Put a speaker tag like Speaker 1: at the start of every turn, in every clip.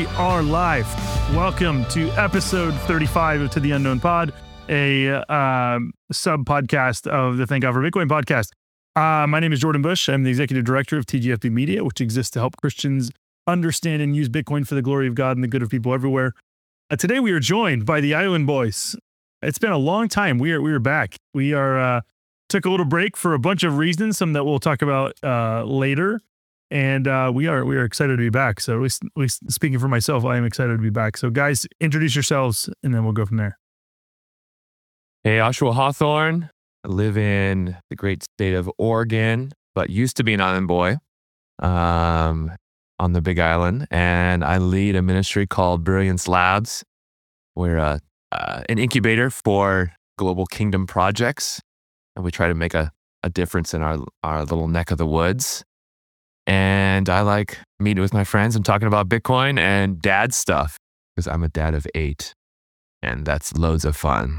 Speaker 1: we are live. Welcome to episode 35 of To the Unknown Pod, a sub-podcast of the Thank God for Bitcoin podcast. My name is Jordan Bush. I'm the executive director of TGFB Media, which exists to help Christians understand and use Bitcoin for the glory of God and the good of people everywhere. Today we are joined by the Island Boys. It's been a long time. We are back. We are took a little break for a bunch of reasons, some that we'll talk about later. And we are excited to be back. So at least speaking for myself, I am excited to be back. So guys, introduce yourselves and then we'll go from there.
Speaker 2: Hey, Joshua Hawthorne. I live in the great state of Oregon, but used to be an island boy on the Big Island. And I lead a ministry called Brilliance Labs. We're an incubator for global kingdom projects. And we try to make a difference in our little neck of the woods. And I like meeting with my friends and talking about Bitcoin and dad stuff because I'm a dad of 8 and that's loads of fun.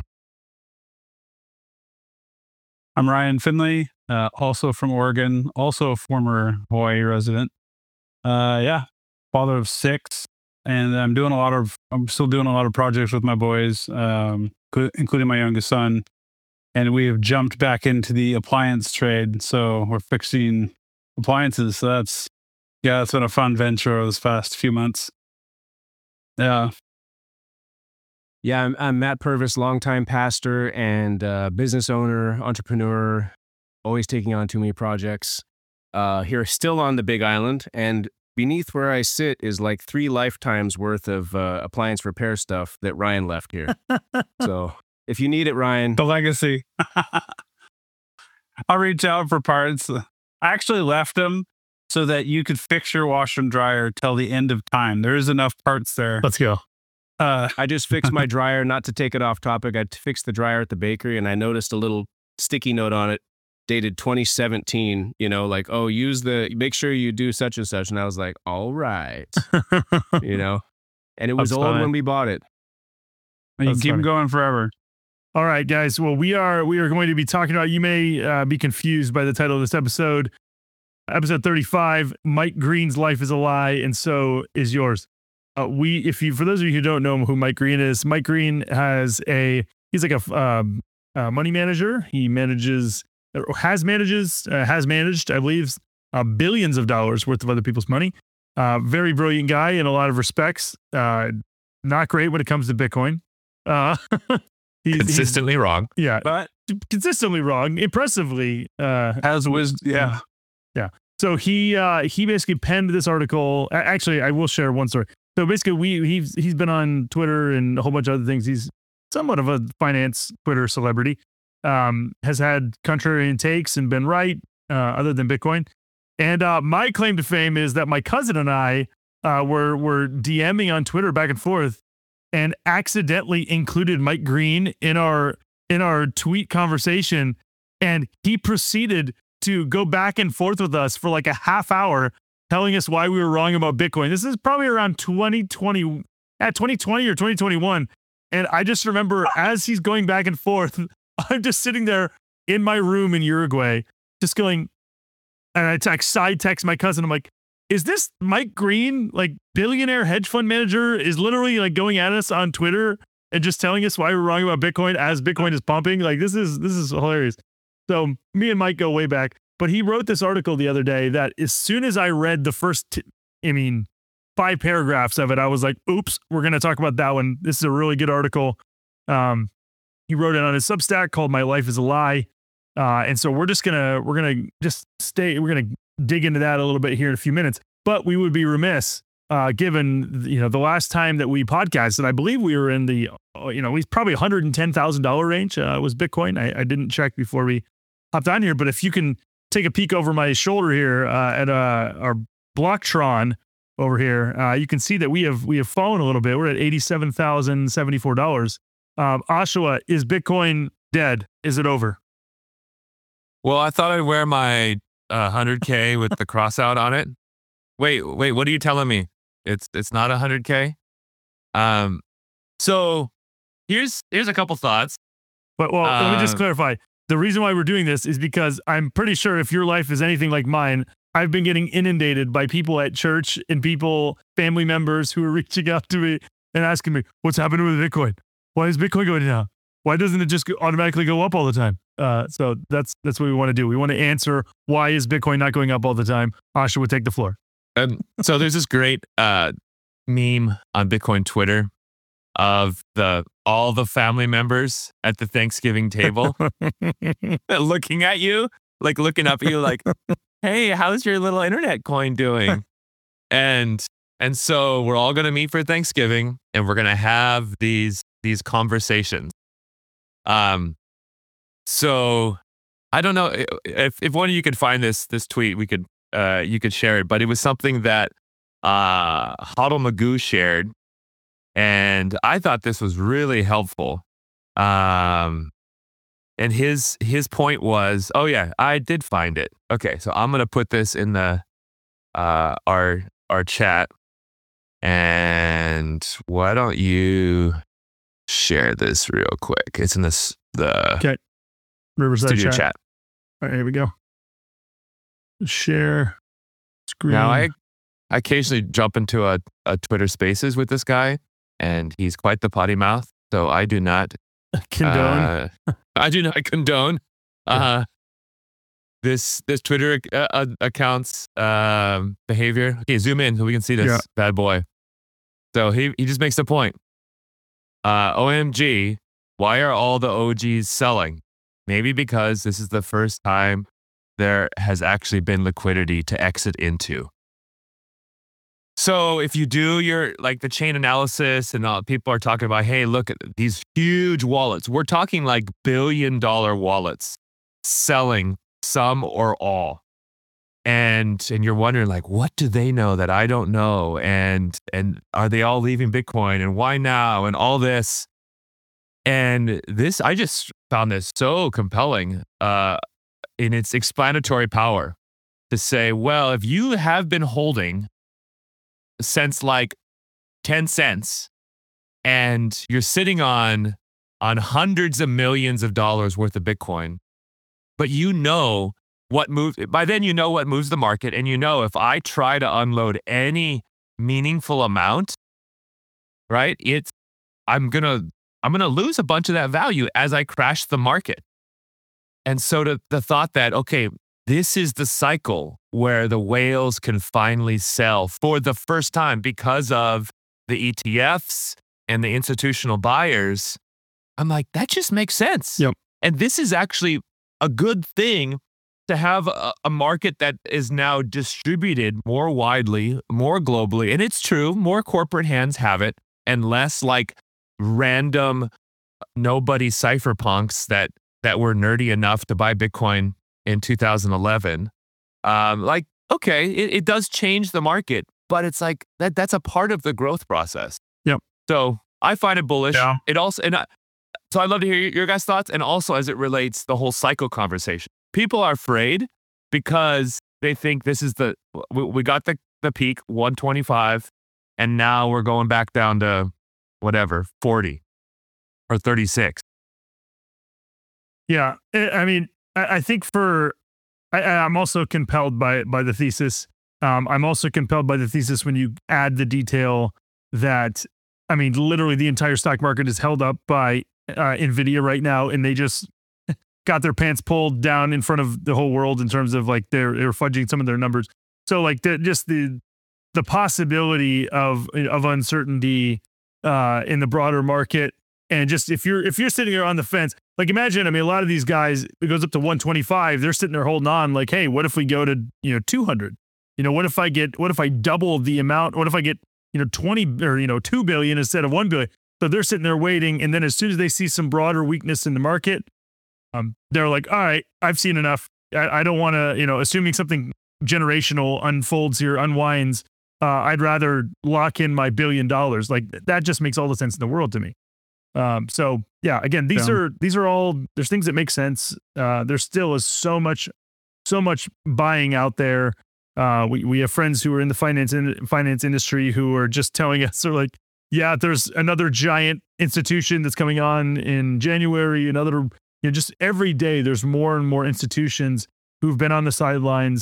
Speaker 3: I'm Ryan Finley, also from Oregon, also a former Hawaii resident. Father of 6, and I'm still doing a lot of projects with my boys, including my youngest son. And we have jumped back into the appliance trade, so we're fixing appliances. So that's been a fun venture over this past few months. Yeah,
Speaker 4: I'm Matt Purvis, longtime pastor and business owner, entrepreneur, always taking on too many projects. Here, still on the Big Island, and beneath where I sit is like 3 lifetimes worth of appliance repair stuff that Ryan left here. So if you need it, Ryan,
Speaker 3: the legacy. I'll reach out for parts. I actually left them so that you could fix your washer and dryer till the end of time. There is enough parts there.
Speaker 1: Let's go.
Speaker 4: I just fixed my dryer, not to take it off topic. I fixed the dryer at the bakery and I noticed a little sticky note on it dated 2017, make sure you do such and such. And I was like, all right, and it was
Speaker 3: That's
Speaker 4: old
Speaker 3: funny.
Speaker 4: when we bought it.
Speaker 3: You
Speaker 1: That's
Speaker 3: keep
Speaker 1: funny.
Speaker 3: going forever.
Speaker 1: All right, guys. Well, we are going to be talking about, you may be confused by the title of this episode 35, Mike Green's Life is a Lie, and so is yours. For those of you who don't know who Mike Green is, Mike Green he's like a money manager. He has managed, I believe, billions of dollars worth of other people's money. Very brilliant guy in a lot of respects. Not great when it comes to Bitcoin. He's
Speaker 2: Consistently wrong.
Speaker 1: Yeah,
Speaker 3: But
Speaker 1: consistently wrong. Impressively,
Speaker 3: has wisdom. Yeah.
Speaker 1: So he basically penned this article. Actually, I will share one story. So basically, he's been on Twitter and a whole bunch of other things. He's somewhat of a finance Twitter celebrity. Has had contrarian takes and been right, other than Bitcoin. And my claim to fame is that my cousin and I were DMing on Twitter back and forth, and accidentally included Mike Green in our tweet conversation, and he proceeded to go back and forth with us for like a half hour, telling us why we were wrong about Bitcoin. This is probably around 2020 or 2021. And I just remember as he's going back and forth, I'm just sitting there in my room in Uruguay, just going, and I side text my cousin. I'm like, is this Mike Green, like billionaire hedge fund manager, is literally like going at us on Twitter and just telling us why we're wrong about Bitcoin as Bitcoin is pumping? Like this is hilarious. So me and Mike go way back, but he wrote this article the other day that as soon as I read the first, 5 paragraphs of it, I was like, oops, we're going to talk about that one. This is a really good article. He wrote it on his Substack called My Life is a Lie. And so we're going to dig into that a little bit here in a few minutes, but we would be remiss, given, the last time that we podcasted, I believe we were in the, he's probably $110,000 range, was Bitcoin. I didn't check before we hopped on here, but if you can take a peek over my shoulder here, at, our Blocktron over here, you can see that we have fallen a little bit. We're at $87,074. Joshua, is Bitcoin dead? Is it over?
Speaker 2: Well, I thought I'd wear my 100K with the cross out on it. Wait, what are you telling me? It's not 100K? So here's a couple thoughts.
Speaker 1: But let me just clarify. The reason why we're doing this is because I'm pretty sure if your life is anything like mine, I've been getting inundated by people at church and family members who are reaching out to me and asking me, what's happening with Bitcoin? Why is Bitcoin going down? Why doesn't it just automatically go up all the time? So that's what we want to do. We want to answer, why is Bitcoin not going up all the time? Asha would take the floor.
Speaker 2: And so there's this great meme on Bitcoin Twitter of all the family members at the Thanksgiving table looking at you, like looking up at you like, hey, how's your little internet coin doing? And so we're all going to meet for Thanksgiving and we're going to have these conversations. So I don't know if one of you could find this tweet, you could share it, but it was something that Hodl Magoo shared. And I thought this was really helpful. And his point was, oh yeah, I did find it. Okay, so I'm gonna put this in the our chat. And why don't you share this real quick? It's in the
Speaker 1: Riverside
Speaker 2: studio chat.
Speaker 1: All right, here we go. Share screen.
Speaker 2: Now I occasionally jump into a Twitter Spaces with this guy. And he's quite the potty mouth, so I do not
Speaker 1: condone.
Speaker 2: I do not condone this Twitter account's behavior. Okay, zoom in so we can see this bad boy. So he just makes the point. OMG, why are all the OGs selling? Maybe because this is the first time there has actually been liquidity to exit into. So if you do the chain analysis and people are talking about, hey, look at these huge wallets. We're talking like billion-dollar wallets selling some or all. And you're wondering like, what do they know that I don't know? And are they all leaving Bitcoin? And why now? And all this. And this, I just found this so compelling in its explanatory power to say, well, if you have been holding since like 10 cents and you're sitting on hundreds of millions of dollars worth of Bitcoin, but you know what moves, by then you know what moves the market, and you know if I try to unload any meaningful amount, right, I'm gonna lose a bunch of that value as I crash the market. And so the thought that, okay, this is the cycle where the whales can finally sell for the first time because of the ETFs and the institutional buyers. I'm like, that just makes sense.
Speaker 1: Yep.
Speaker 2: And this is actually a good thing to have a market that is now distributed more widely, more globally. And it's true, more corporate hands have it, and less like random nobody cypherpunks that were nerdy enough to buy Bitcoin in 2011. Okay, it does change the market, but it's like that's a part of the growth process.
Speaker 1: Yep.
Speaker 2: So I find it bullish.
Speaker 3: Yeah.
Speaker 2: It also, so I'd love to hear your guys' thoughts, and also as it relates the whole cycle conversation. People are afraid because they think this is we got the peak 125, and now we're going back down to whatever 40 or 36.
Speaker 1: Yeah, I mean, I think I'm also compelled by the thesis. I'm also compelled by the thesis when you add the detail that, I mean, literally the entire stock market is held up by NVIDIA right now, and they just got their pants pulled down in front of the whole world in terms of like they're fudging some of their numbers. So like the possibility of uncertainty in the broader market, and just if you're sitting there on the fence. Like imagine, I mean, a lot of these guys, it goes up to 125. They're sitting there holding on like, hey, what if we go to, 200? What if I double the amount? What if I get, 20 or, 2 billion instead of 1 billion? So they're sitting there waiting. And then as soon as they see some broader weakness in the market, they're like, all right, I've seen enough. I don't want to, assuming something generational unfolds here, unwinds, I'd rather lock in my $1 billion. Like that just makes all the sense in the world to me. So yeah, again, these are all, there's things that make sense. There still is so much buying out there. We have friends who are in the finance industry who are just telling us, they're like, yeah, there's another giant institution that's coming on in January. Another, just every day there's more and more institutions who've been on the sidelines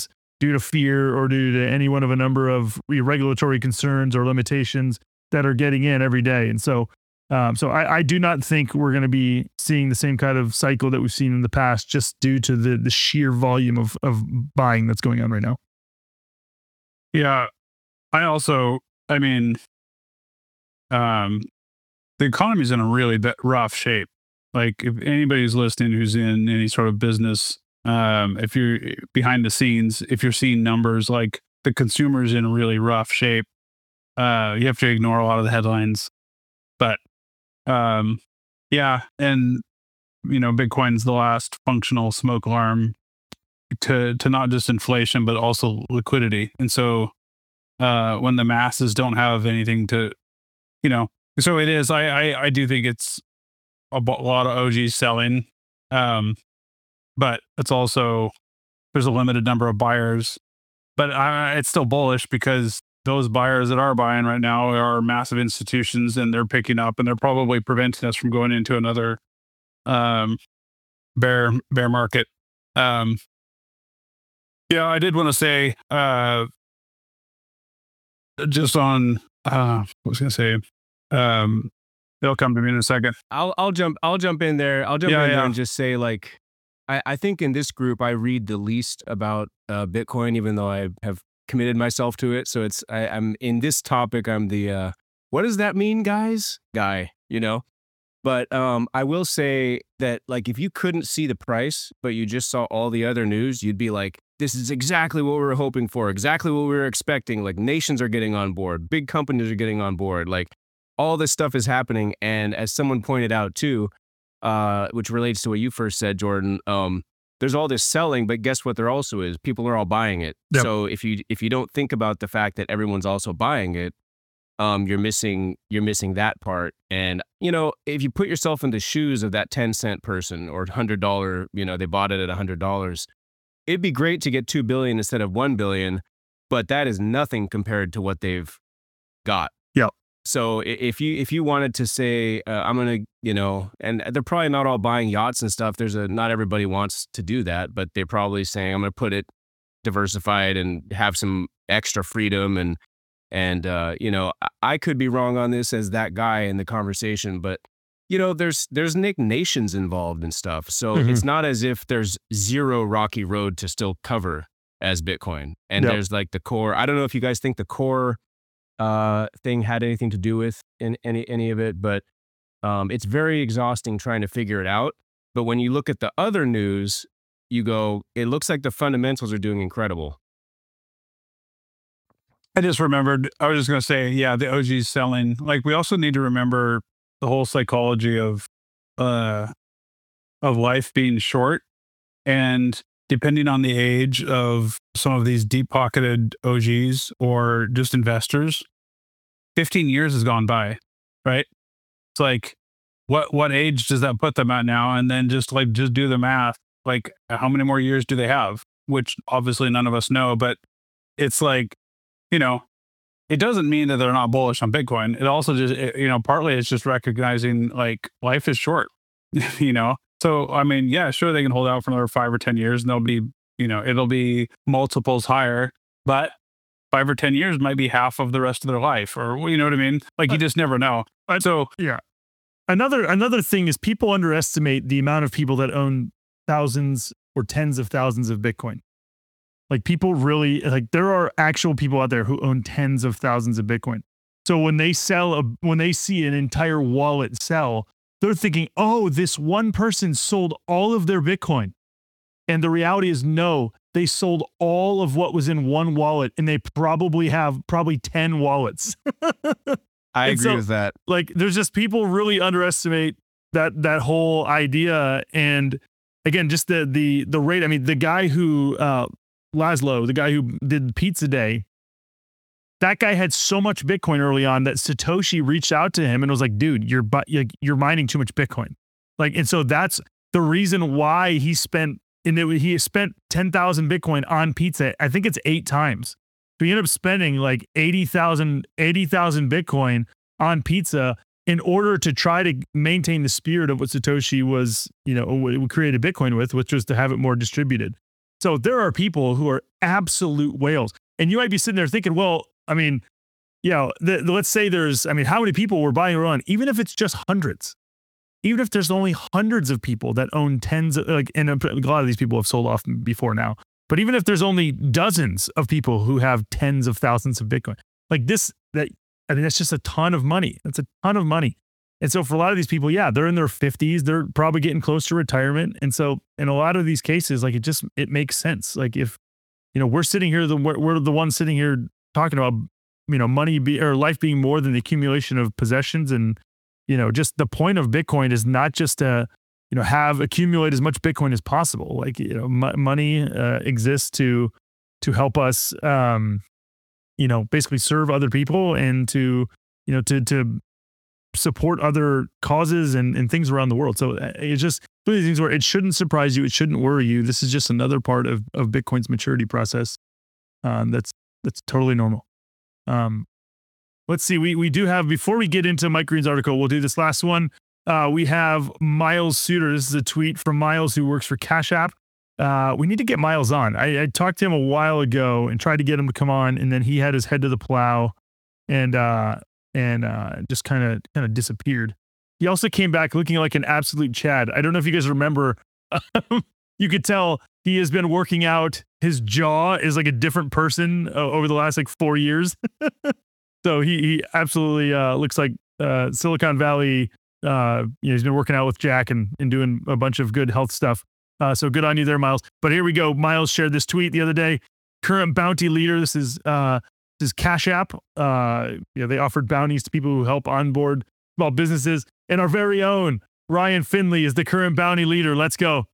Speaker 1: due to fear or due to any one of a number of regulatory concerns or limitations that are getting in every day. And so, I do not think we're going to be seeing the same kind of cycle that we've seen in the past, just due to the sheer volume of buying that's going on right now.
Speaker 3: Yeah. I mean, the economy's in a really rough shape. Like, if anybody's listening who's in any sort of business, if you're behind the scenes, if you're seeing numbers, like, the consumer's in really rough shape, you have to ignore a lot of the headlines. But yeah, and Bitcoin's the last functional smoke alarm to not just inflation but also liquidity. And so when the masses don't have anything to, so it is. I do think it's a lot of OGs selling, but it's also, there's a limited number of buyers. But it's still bullish because those buyers that are buying right now are massive institutions, and they're picking up, and they're probably preventing us from going into another bear market. Yeah, I did want to say, just on what was I going to say? It'll come to me in a second.
Speaker 4: I'll jump in there. I'll jump in there and just say, like, I think in this group I read the least about Bitcoin, even though I have committed myself to it. So I'm in this topic. I'm the what does that mean, guys? Guy, But I will say that, like, if you couldn't see the price, but you just saw all the other news, you'd be like, this is exactly what we were hoping for, exactly what we were expecting. Like, nations are getting on board, big companies are getting on board, like, all this stuff is happening. And as someone pointed out too, which relates to what you first said, Jordan, there's all this selling, but guess what there also is? People are all buying it. Yep. So if you don't think about the fact that everyone's also buying it, you're missing that part. And, if you put yourself in the shoes of that 10-cent person or $100, they bought it at $100, it'd be great to get 2 billion instead of 1 billion, but that is nothing compared to what they've got.
Speaker 1: Yep.
Speaker 4: So if you wanted to say, I'm going to, and they're probably not all buying yachts and stuff. Not everybody wants to do that, but they're probably saying, I'm going to put it diversified and have some extra freedom. And I could be wrong on this as that guy in the conversation, but there's nations involved and stuff. So It's not as if there's zero rocky road to still cover as Bitcoin. And There's like the core. I don't know if you guys think the core thing had anything to do with any of it, but it's very exhausting trying to figure it out. But when you look at the other news, you go, it looks like the fundamentals are doing incredible.
Speaker 3: I just remembered, I was just going to say, yeah, the OG's selling. Like, we also need to remember the whole psychology of life being short, and depending on the age of some of these deep-pocketed OGs or just investors, 15 years has gone by, right? It's like, what age does that put them at now? And then just do the math. Like, how many more years do they have? Which obviously none of us know, but it's like, it doesn't mean that they're not bullish on Bitcoin. It also just, partly it's just recognizing, like, life is short, So, I mean, yeah, sure, they can hold out for another 5 or 10 years and they'll be, it'll be multiples higher, but 5 or 10 years might be half of the rest of their life, or, you know what I mean? Like, you just never know. So,
Speaker 1: yeah. Another thing is, people underestimate the amount of people that own thousands or tens of thousands of Bitcoin. Like, people really, like, there are actual people out there who own tens of thousands of Bitcoin. So when they see an entire wallet sell, they're thinking, oh, this one person sold all of their Bitcoin. And the reality is, no, they sold all of what was in one wallet, and they probably have 10 wallets.
Speaker 4: I agree with that.
Speaker 1: Like, there's just, people really underestimate that whole idea. And again, just the rate. I mean, the guy who, Laszlo, the guy who did Pizza Day, that guy had so much Bitcoin early on that Satoshi reached out to him and was like, dude, you're mining too much Bitcoin. Like, and so that's the reason why he spent 10,000 Bitcoin on pizza. I think it's 8 times. So he ended up spending like 80,000 Bitcoin on pizza in order to try to maintain the spirit of what Satoshi was, created Bitcoin with, which was to have it more distributed. So there are people who are absolute whales. And you might be sitting there thinking, well, I mean, let's say there's, I mean, how many people were buying or on, even if it's just hundreds, even if there's only hundreds of people that own tens of, like, and a lot of these people have sold off before now, but even if there's only dozens of people who have tens of thousands of Bitcoin, like this, that's just a ton of money. That's a ton of money. And so for a lot of these people, they're in their 50s, they're probably getting close to retirement. And so in a lot of these cases, like it makes sense. Like if, we're sitting here, we're the ones sitting here talking about, money or life being more than the accumulation of possessions. And, just the point of Bitcoin is not just to, accumulate as much Bitcoin as possible. Like, money exists to help us, basically serve other people and to support other causes and things around the world. So it's just one of these things where it shouldn't surprise you. It shouldn't worry you. This is just another part of Bitcoin's maturity process. That's totally normal. Let's see. We do have, before we get into Mike Green's article, we'll do this last one. We have Miles Suter. This is a tweet from Miles, who works for Cash App. We need to get Miles on. I talked to him a while ago and tried to get him to come on, and then he had his head to the plow and just kind of disappeared. He also came back looking like an absolute Chad. I don't know if you guys remember. You could tell he has been working out. His jaw is like a different person over the last 4 years. So he absolutely looks like Silicon Valley. He's been working out with Jack and doing a bunch of good health stuff. So good on you there, Miles. But here we go. Miles shared this tweet the other day. Current bounty leader. This is Cash App. They offered bounties to people who help onboard small businesses. And our very own Ryan Finley is the current bounty leader. Let's go.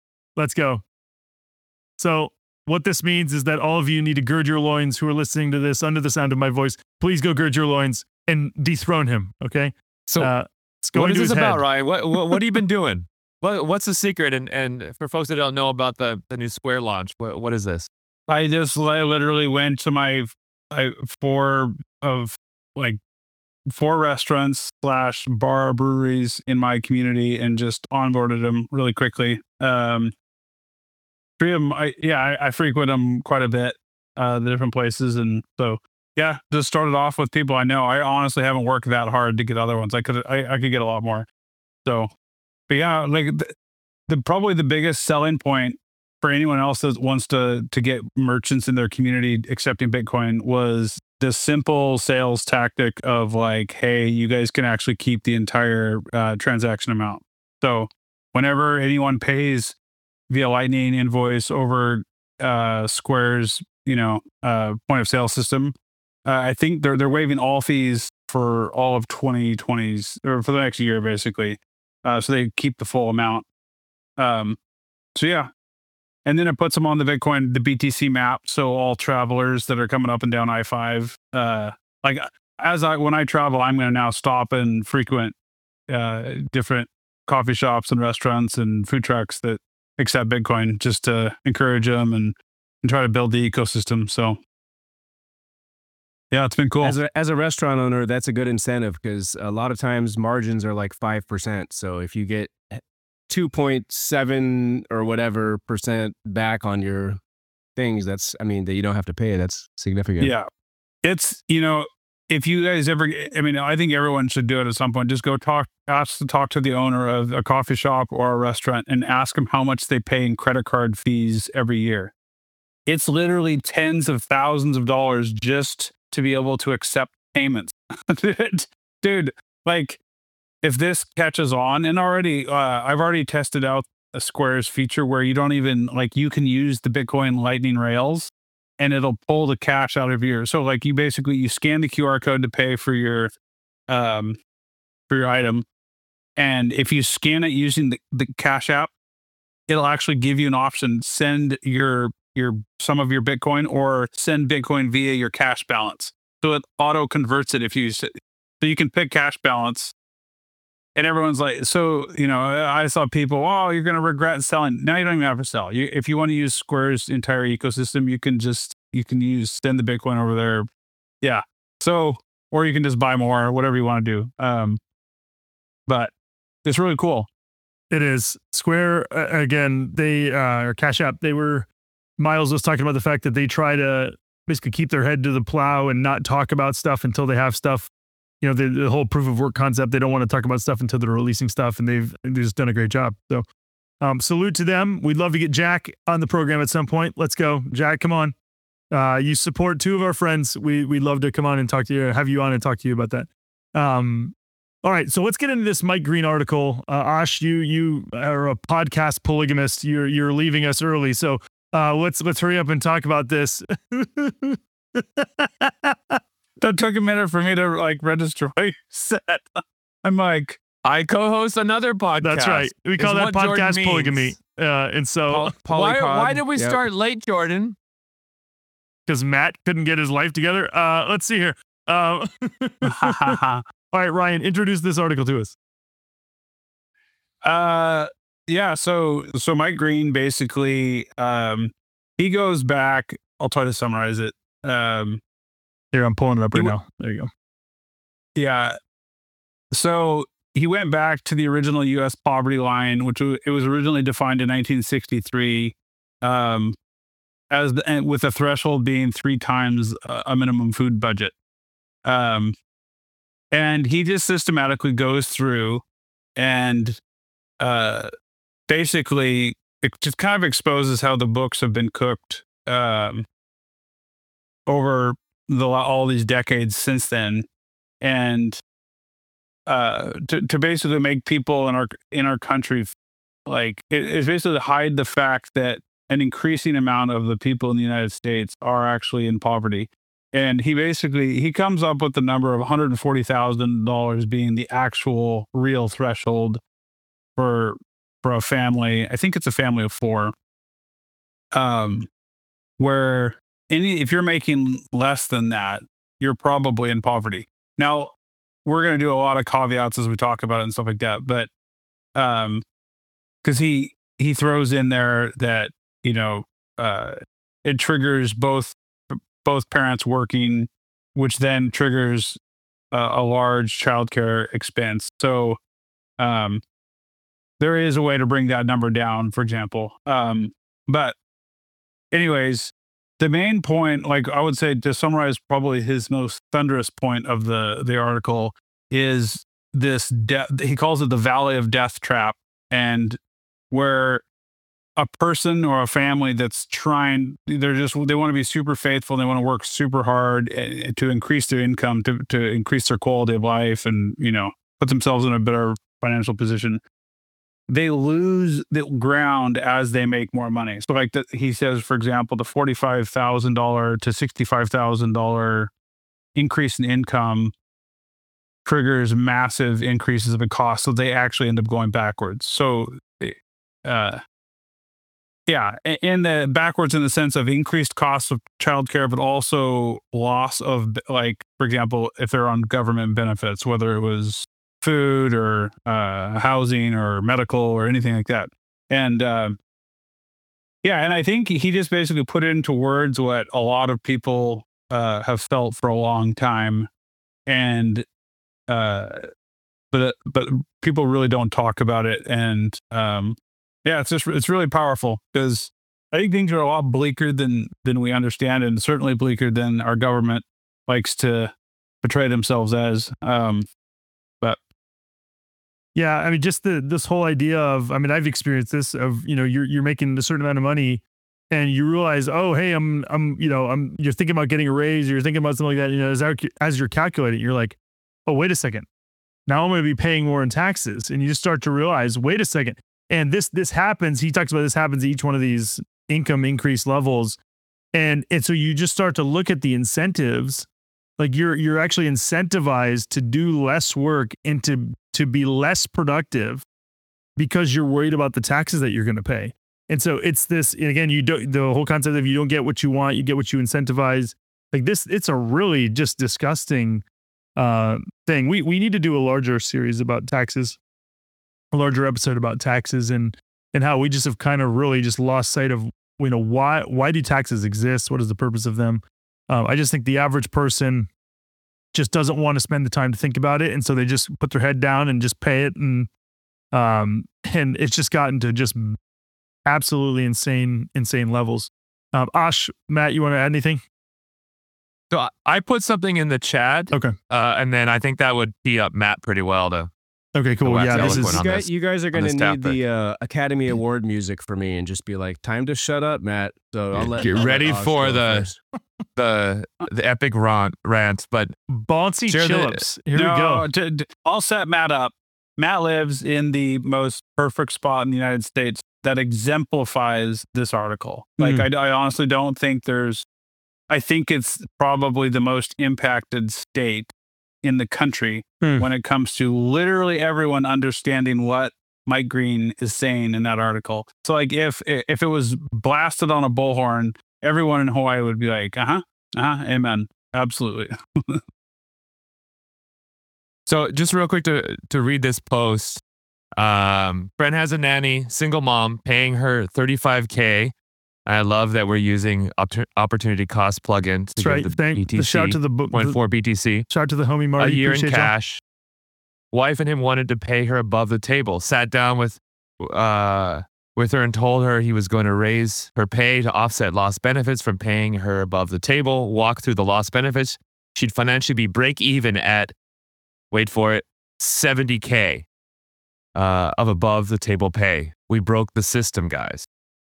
Speaker 1: So what this means is that all of you need to gird your loins who are listening to this under the sound of my voice. Please go gird your loins and dethrone him. Okay.
Speaker 2: So what is this about, Ryan? What have you been doing? What's the secret? And for folks that don't know about the new Square launch, what is this?
Speaker 3: I literally went to my four restaurants / bar breweries in my community and just onboarded them really quickly. 3 of them, I frequent them quite a bit, the different places. And so, just started off with people I know. I honestly haven't worked that hard to get other ones. I could get a lot more. So, but probably the biggest selling point for anyone else that wants to get merchants in their community accepting Bitcoin was this simple sales tactic of hey, you guys can actually keep the entire transaction amount. So whenever anyone pays via Lightning invoice over Square's point of sale system, I think they're waiving all fees for all of 2020s or for the next year, basically. So they keep the full amount. And then it puts them on the BTC map. So all travelers that are coming up and down I-5, when I travel, I'm going to now stop and frequent different coffee shops and restaurants and food trucks that accept Bitcoin, just to encourage them and try to build the ecosystem. So it's been cool.
Speaker 4: As a restaurant owner, that's a good incentive because a lot of times margins are 5%. So if you get 2.7 or whatever % back on your things, that you don't have to pay. That's significant.
Speaker 3: Yeah. It's, if you guys ever, I think everyone should do it at some point. Just go ask to talk to the owner of a coffee shop or a restaurant and ask them how much they pay in credit card fees every year. It's literally tens of thousands of dollars just to be able to accept payments. Dude, if this catches on, and I've already tested out a Square's feature where you don't even you can use the Bitcoin Lightning rails and it'll pull the cash out of so you scan the QR code to pay for your item. And if you scan it using the Cash App, it'll actually give you an option, send some of your Bitcoin or send Bitcoin via your cash balance. So it auto converts it so you can pick cash balance. And everyone's I saw people, you're going to regret selling. Now you don't even have to sell. If you want to use Square's entire ecosystem, you can send the Bitcoin over there. Yeah. So, or you can just buy more, whatever you want to do. But it's really cool.
Speaker 1: It is. Square, again, or Cash App, they were Miles was talking about the fact that they try to basically keep their head to the plow and not talk about stuff until they have stuff. The whole proof of work concept, they don't want to talk about stuff until they're releasing stuff, and they've just done a great job. So salute to them. We'd love to get Jack on the program at some point. Let's go. Jack, come on. You support two of our friends. We'd love to come on and talk to you, have you on and talk to you about that. All right, so let's get into this Mike Green article. Ash, you are a podcast polygamist. You're leaving us early, so let's hurry up and talk about this.
Speaker 3: That took a minute for me to register what you said. I'm like,
Speaker 2: I co-host another podcast.
Speaker 1: That's right. We call that podcast polygamy. And so
Speaker 2: why did we start late, Jordan?
Speaker 1: Because Matt couldn't get his life together. Let's see here. All right, Ryan, introduce this article to us.
Speaker 3: Yeah. So Mike Green basically, he goes back. I'll try to summarize it.
Speaker 1: Here, I'm pulling it up right now. There you go.
Speaker 3: Yeah. So he went back to the original U.S. poverty line, which it was originally defined in 1963, with a threshold being 3 times a minimum food budget. And he just systematically goes through and basically it just kind of exposes how the books have been cooked over all these decades since then, and to basically make people in our country it's basically to hide the fact that an increasing amount of the people in the United States are actually in poverty. And he comes up with the number of $140,000 being the actual real threshold for a family. I think it's a family of 4, where if you're making less than that, you're probably in poverty. Now, we're going to do a lot of caveats as we talk about it and stuff like that, but because he throws in there that it triggers both parents working, which then triggers a large childcare expense. So there is a way to bring that number down, for example. But anyways, the main point, I would say, to summarize probably his most thunderous point of the article, is this he calls it the Valley of Death trap, and where a person or a family that's trying, they want to be super faithful, they want to work super hard to increase their income, to increase their quality of life, and put themselves in a better financial position. They lose the ground as they make more money. So he says, for example, the $45,000 to $65,000 increase in income triggers massive increases of the cost. So they actually end up going backwards. So, in the backwards in the sense of increased costs of childcare, but also loss of, for example, if they're on government benefits, whether it was food or housing or medical or anything like that. And and I think he just basically put into words what a lot of people have felt for a long time, and but people really don't talk about it. And it's really powerful, because I think things are a lot bleaker than we understand, and certainly bleaker than our government likes to portray themselves as.
Speaker 1: Yeah, I mean, just this whole idea of, I've experienced this of, you're making a certain amount of money, and you realize, oh, hey, you're thinking about getting a raise, or you're thinking about something like that, as you're calculating, you're like, oh, wait a second, now I'm going to be paying more in taxes, and you just start to realize, wait a second, and this happens. He talks about this happens at each one of these income increase levels, and so you just start to look at the incentives. You're actually incentivized to do less work and to be less productive because you're worried about the taxes that you're going to pay. And so it's this, and again, the whole concept of you don't get what you want, you get what you incentivize. It's a really just disgusting thing. We need to do a larger series about taxes, a larger episode about taxes, and how we just have kind of really just lost sight of, why do taxes exist? What is the purpose of them? I just think the average person just doesn't want to spend the time to think about it, and so they just put their head down and just pay it, and it's just gotten to just absolutely insane levels. Ash, Matt, you want to add anything?
Speaker 2: So I put something in the chat.
Speaker 1: Okay.
Speaker 2: And then I think that would tee up Matt pretty well to.
Speaker 1: Okay, cool.
Speaker 2: wax
Speaker 1: Yeah, this
Speaker 2: eloquent
Speaker 1: is
Speaker 2: on this.
Speaker 4: You guys are going
Speaker 2: this
Speaker 4: to need
Speaker 2: topic.
Speaker 4: the Academy Award music for me and just be like, time to shut up, Matt. So I'll let
Speaker 2: Get
Speaker 4: I'll let
Speaker 2: ready
Speaker 4: Osh
Speaker 2: for
Speaker 4: go
Speaker 2: the-
Speaker 4: first.
Speaker 2: the epic rant. But
Speaker 1: bouncy
Speaker 2: Share the-
Speaker 1: chill-ups. Here we go.
Speaker 3: I'll set Matt up. Matt lives in the most perfect spot in the United States that exemplifies this article. Like, I honestly don't think I think it's probably the most impacted state in the country when it comes to literally everyone understanding what Mike Green is saying in that article. So, like, if it was blasted on a bullhorn, everyone in Hawaii would be like, amen. Absolutely.
Speaker 2: So just real quick to read this post. Friend has a nanny, single mom, paying her $35K. I love that we're using opportunity cost plugin to
Speaker 1: That's right.
Speaker 2: give the
Speaker 1: Thank the
Speaker 2: BTC,
Speaker 1: shout to the
Speaker 2: 0.4 BTC,
Speaker 1: shout to the homie Marty.
Speaker 2: a year in
Speaker 1: Appreciate y'all.
Speaker 2: cash. Wife and him wanted to pay her above the table. Sat down with her and told her he was going to raise her pay to offset lost benefits from paying her above the table. Walk through the lost benefits. She'd financially be break even at, wait for it, $70K of above the table pay. We broke the system, guys.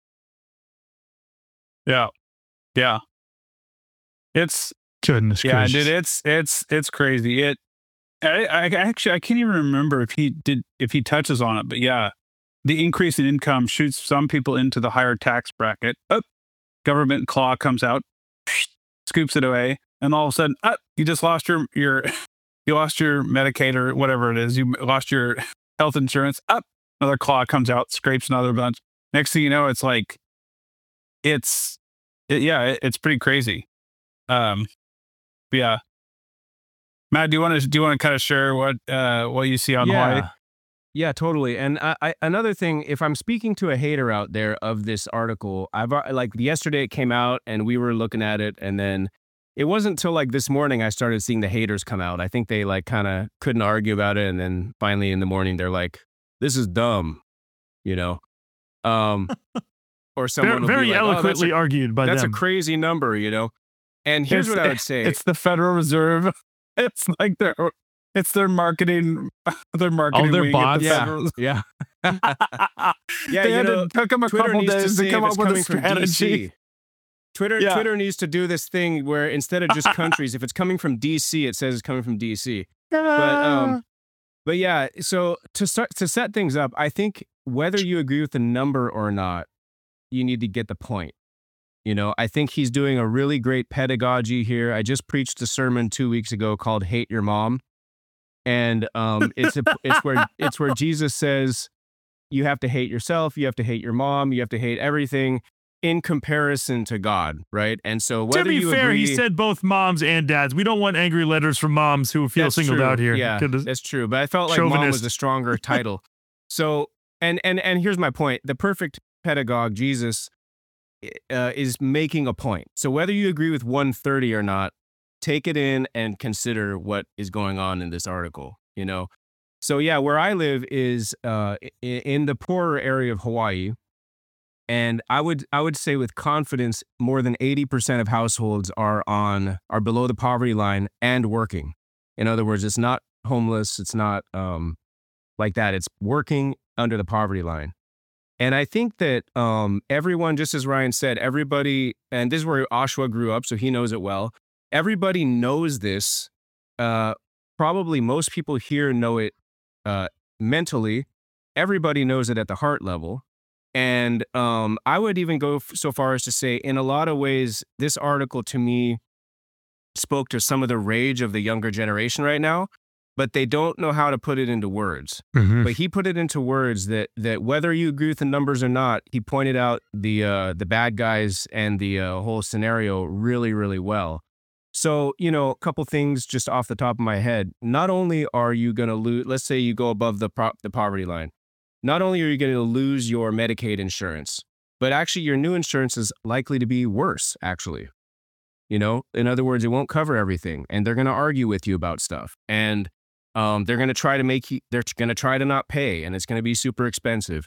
Speaker 3: Yeah. It's
Speaker 1: Goodness gracious.
Speaker 3: dude, it's crazy. I actually I can't even remember if he touches on it, but yeah, the increase in income shoots some people into the higher tax bracket. Government claw comes out, scoops it away, and all of a sudden, you just lost your you lost your Medicaid or whatever it is. You lost your health insurance. Another claw comes out, scrapes another bunch. Next thing you know, it's like it's pretty crazy. Yeah. Matt, do you want to kind of share what you see on Hawaii?
Speaker 4: Yeah, totally. And I another thing, if I'm speaking to a hater out there of this article, I've like yesterday it came out and we were looking at it, and then it wasn't until like this morning I started seeing the haters come out. I think they like kind of couldn't argue about it, and then finally in the morning they're like, "This is dumb," or someone will
Speaker 1: very
Speaker 4: be like,
Speaker 1: eloquently argued by
Speaker 4: that's
Speaker 1: them.
Speaker 4: a crazy number, And here's what I would say:
Speaker 3: it's the Federal Reserve. It's like it's their marketing. Their marketing.
Speaker 2: their
Speaker 3: wing at
Speaker 2: bots.
Speaker 3: the Federal Reserve.
Speaker 4: yeah.
Speaker 3: They had to took them a
Speaker 4: Twitter
Speaker 3: couple
Speaker 4: needs to
Speaker 3: days
Speaker 4: say
Speaker 3: to come
Speaker 4: if
Speaker 3: up
Speaker 4: it's
Speaker 3: with a
Speaker 4: coming from
Speaker 3: strategy.
Speaker 4: DC. Twitter needs to do this thing where instead of just countries, if it's coming from DC, it says it's coming from DC. But yeah, so to set things up, I think whether you agree with the number or not, you need to get the point. I think he's doing a really great pedagogy here. I just preached a sermon 2 weeks ago called "Hate Your Mom," and it's where Jesus says you have to hate yourself, you have to hate your mom, you have to hate everything in comparison to God, right? And so whether
Speaker 1: to be
Speaker 4: you
Speaker 1: fair,
Speaker 4: agree,
Speaker 1: he said both moms and dads. We don't want angry letters from moms who feel
Speaker 4: that's
Speaker 1: singled
Speaker 4: true.
Speaker 1: out here.
Speaker 4: Yeah, that's true. But I felt like mom
Speaker 1: Chauvinist.
Speaker 4: was a stronger title. So and here's my point: the perfect pedagogue, Jesus, is making a point. So whether you agree with 130 or not, take it in and consider what is going on in this article. So yeah, where I live is in the poorer area of Hawaii. And I would say with confidence, more than 80% of households are below the poverty line and working. In other words, it's not homeless. It's not like that. It's working under the poverty line. And I think that everyone, just as Ryan said, everybody, and this is where Oshawa grew up, so he knows it well. Everybody knows this. Probably most people here know it mentally. Everybody knows it at the heart level. And I would even go so far as to say, in a lot of ways, this article to me spoke to some of the rage of the younger generation right now, but they don't know how to put it into words.
Speaker 1: Mm-hmm.
Speaker 4: But he put it into words that whether you agree with the numbers or not, he pointed out the bad guys and the whole scenario really, really well. So, a couple things just off the top of my head. Not only are you going to lose, let's say you go above the poverty line. Not only are you going to lose your Medicaid insurance, but actually your new insurance is likely to be worse, actually. In other words, it won't cover everything, and they're going to argue with you about stuff. And they're going to try to they're going to try to not pay, and it's going to be super expensive.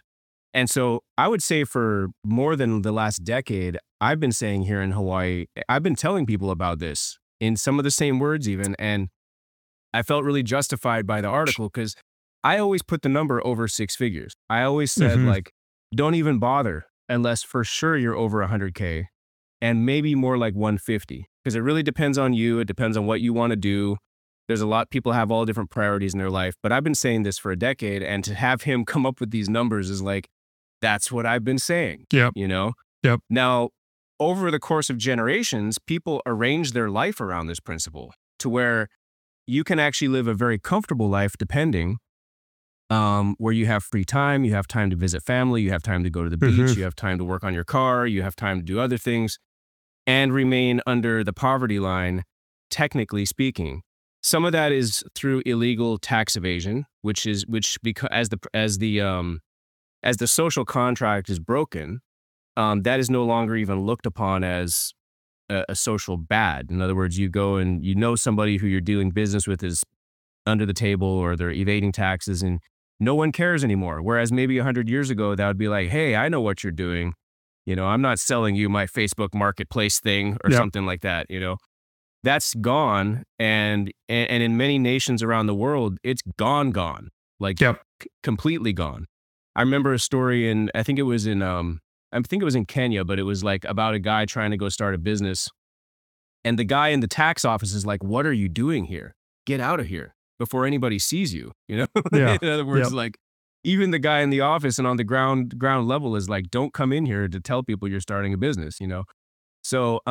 Speaker 4: And so I would say for more than the last decade, I've been saying here in Hawaii, I've been telling people about this in some of the same words even. And I felt really justified by the article because I always put the number over 6 figures. I always said like, don't even bother unless for sure you're over 100K and maybe more like 150, because it really depends on you. It depends on what you want to do. There's a lot, people have all different priorities in their life, but I've been saying this for a decade, and to have him come up with these numbers is like, that's what I've been saying.
Speaker 1: Yep.
Speaker 4: You know?
Speaker 1: Yep.
Speaker 4: Now, over the course of generations, people arrange their life around this principle to where you can actually live a very comfortable life depending, where you have free time, you have time to visit family, you have time to go to the beach, you have time to work on your car, you have time to do other things, and remain under the poverty line, technically speaking. Some of that is through illegal tax evasion, because as the social contract is broken, that is no longer even looked upon as a social bad. In other words, you go and you know somebody who you're doing business with is under the table or they're evading taxes, and no one cares anymore. Whereas maybe 100 years ago, that would be like, hey, I know what you're doing. You know, I'm not selling you my Facebook marketplace thing or something like that. You know, that's gone. And in many nations around the world, it's gone, like completely gone. I remember a story I think it was in Kenya, but it was like about a guy trying to go start a business. And the guy in the tax office is like, what are you doing here? Get out of here before anybody sees you, you know?
Speaker 1: Yeah.
Speaker 4: In other words, like even the guy in the office and on the ground level is like, don't come in here to tell people you're starting a business, you know? So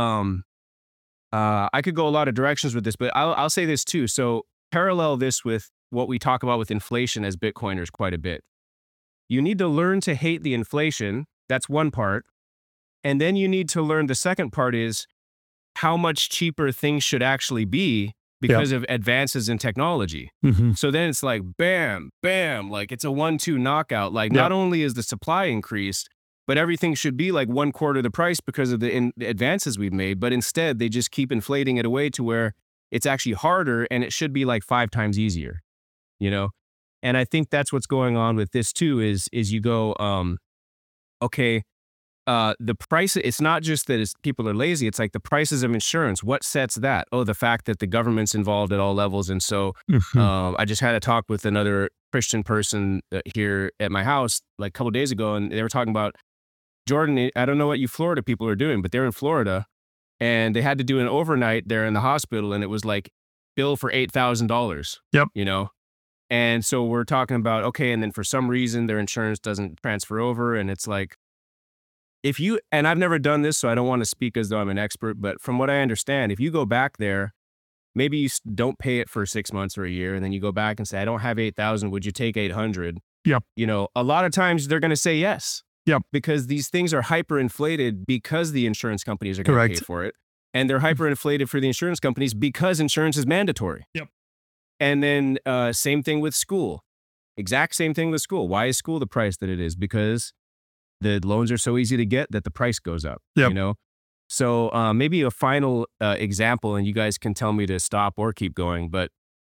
Speaker 4: I could go a lot of directions with this, but I'll say this too. So parallel this with what we talk about with inflation as Bitcoiners quite a bit. You need to learn to hate the inflation. That's one part. And then you need to learn the second part is how much cheaper things should actually be because of advances in technology. So then it's like, bam, bam, like it's a 1-2 knockout. Like not only is the supply increased, but everything should be like 1/4 the price because of the advances we've made. But instead, they just keep inflating it away to where it's actually harder, and it should be like 5 times easier, you know? And I think that's what's going on with this too, is you go, okay, the price, it's not just that people are lazy. It's like the prices of insurance. What sets that? Oh, the fact that the government's involved at all levels. And so I just had a talk with another Christian person here at my house like a couple of days ago, and they were talking about, Jordan, I don't know what you Florida people are doing, but they're in Florida and they had to do an overnight there in the hospital, and it was like bill for $8,000. You know? And so we're talking about, okay, and then for some reason their insurance doesn't transfer over, and it's like, and I've never done this, so I don't want to speak as though I'm an expert, but from what I understand, if you go back there, maybe you don't pay it for 6 months or a year, and then you go back and say, I don't have 8,000, would you take 800? You know, a lot of times they're going to say yes. Because these things are hyperinflated because the insurance companies are going to pay for it. And they're hyperinflated for the insurance companies because insurance is mandatory. And then same thing with school. Exact same thing with school. Why is school the price that it is? Because the loans are so easy to get that the price goes up, you know? So maybe a final example, and you guys can tell me to stop or keep going. But,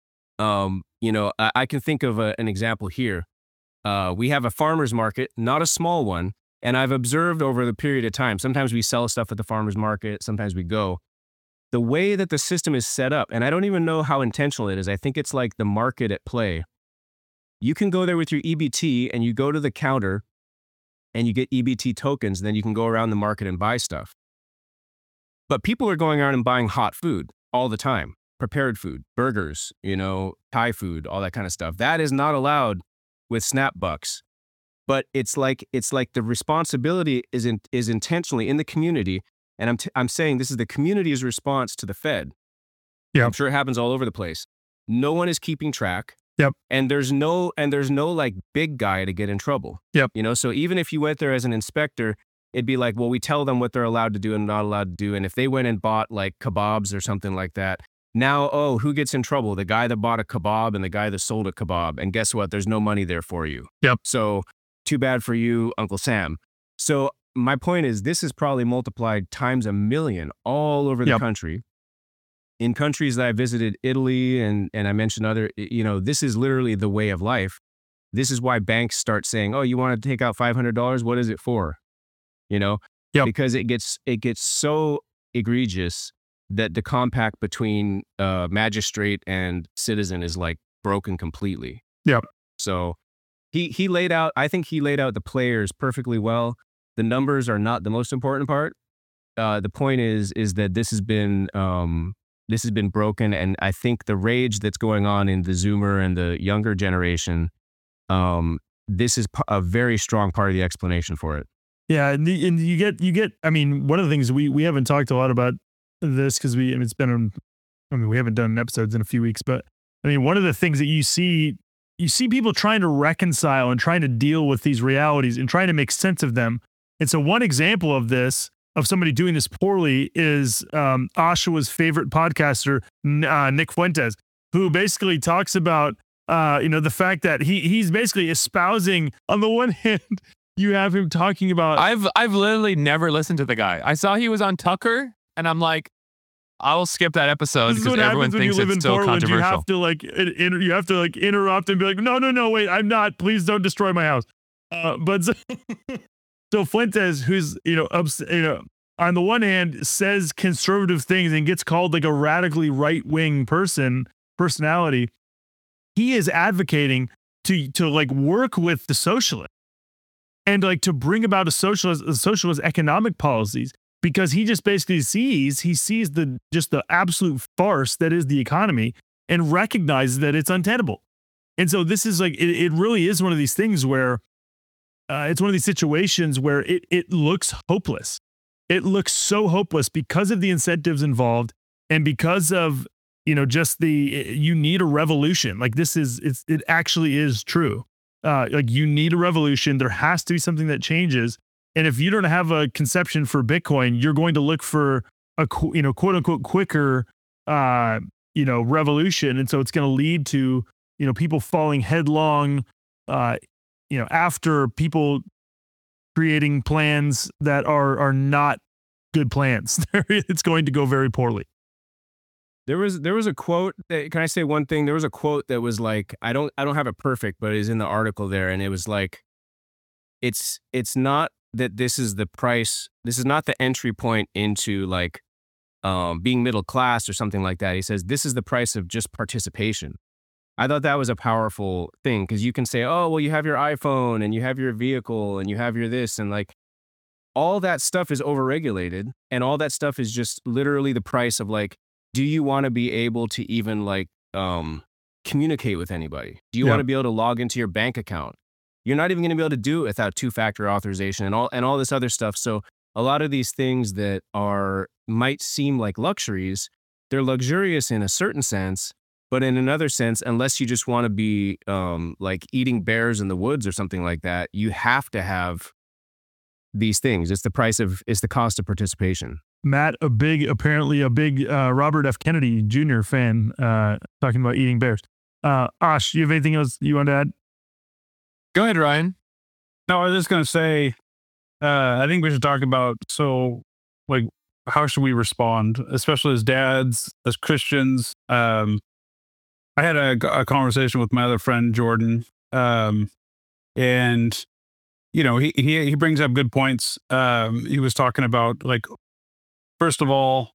Speaker 4: you know, I can think of an example here. We have a farmer's market, not a small one. And I've observed over the period of time, sometimes we sell stuff at the farmer's market, sometimes we go. The way that the system is set up, and I don't even know how intentional it is. I think it's like the market at play. You can go there with your EBT and you go to the counter and you get EBT tokens, and then you can go around the market and buy stuff. But people are going around and buying hot food all the time, prepared food, burgers, you know, Thai food, all that kind of stuff. That is not allowed with Snap Bucks. But it's like the responsibility is intentionally in the community. And I'm saying this is the community's response to the Fed. I'm sure it happens all over the place. No one is keeping track. And there's no like big guy to get in trouble. You know, so even if you went there as an inspector, it'd be like, well, we tell them what they're allowed to do and not allowed to do. And if they went and bought like kebabs or something like that, now, who gets in trouble? The guy that bought a kebab and the guy that sold a kebab. And guess what? There's no money there for you. So too bad for you, Uncle Sam. So my point is, this is probably multiplied times 1,000,000 all over the country. In countries that I visited, Italy, and I mentioned other, you know, this is literally the way of life. This is why banks start saying, "Oh, you want to take out $500? What is it for?" You know,
Speaker 1: Yep.
Speaker 4: because it gets so egregious that the compact between magistrate and citizen is like broken completely.
Speaker 1: Yep.
Speaker 4: So he laid out. I think he laid out the players perfectly well. The numbers are not the most important part. The point is that this has been broken, and I think the rage that's going on in the Zoomer and the younger generation, this is a very strong part of the explanation for it.
Speaker 1: Yeah, and you get. I mean, one of the things we haven't talked a lot about this because we haven't done episodes in a few weeks, but I mean, one of the things that you see people trying to reconcile and trying to deal with these realities and trying to make sense of them. And so one example of this, of somebody doing this poorly, is Oshawa's favorite podcaster, Nick Fuentes, who basically talks about the fact that he's basically espousing, on the one hand, you have him talking about.
Speaker 2: I've literally never listened to the guy. I saw he was on Tucker, and I'm like, I will skip that episode because everyone thinks it's so controversial.
Speaker 1: You have to interrupt and be like, no, wait, I'm not. Please don't destroy my house. But so Fuentes, who's on the one hand says conservative things and gets called like a radically right wing personality, he is advocating to like work with the socialists and like to bring about a socialist economic policies. Because he just basically sees the absolute farce that is the economy and recognizes that it's untenable. And so this is like, it really is one of these things where it's one of these situations where it looks hopeless. It looks so hopeless because of the incentives involved and because of, just you need a revolution. Like it actually is true. Like you need a revolution. There has to be something that changes. And if you don't have a conception for Bitcoin, you're going to look for a quote unquote quicker revolution, and so it's going to lead to people falling headlong after people creating plans that are not good plans. It's going to go very poorly.
Speaker 4: There was a quote. Can I say one thing? There was a quote that was like, I don't have it perfect, but it's in the article there, and it was like, it's not that this is the price. This is not the entry point into like being middle class or something like that. He says this is the price of just participation. I thought that was a powerful thing because you can say, oh, well, you have your iPhone and you have your vehicle and you have your this, and like all that stuff is overregulated, and all that stuff is just literally the price of like, do you want to be able to even like communicate with anybody? Do you want to be able to log into your bank account? You're not even going to be able to do it without two-factor authorization and all this other stuff. So a lot of these things that might seem like luxuries, they're luxurious in a certain sense, but in another sense, unless you just want to be like eating bears in the woods or something like that, you have to have these things. It's the cost of participation.
Speaker 1: Matt, apparently a big Robert F. Kennedy Jr. fan, talking about eating bears. Ash, you have anything else you want to add?
Speaker 2: Go ahead, Ryan.
Speaker 3: No, I was just going to say, I think we should talk about, like, how should we respond, especially as dads, as Christians? I had a conversation with my other friend, Jordan, and, he brings up good points. He was talking about, like, first of all,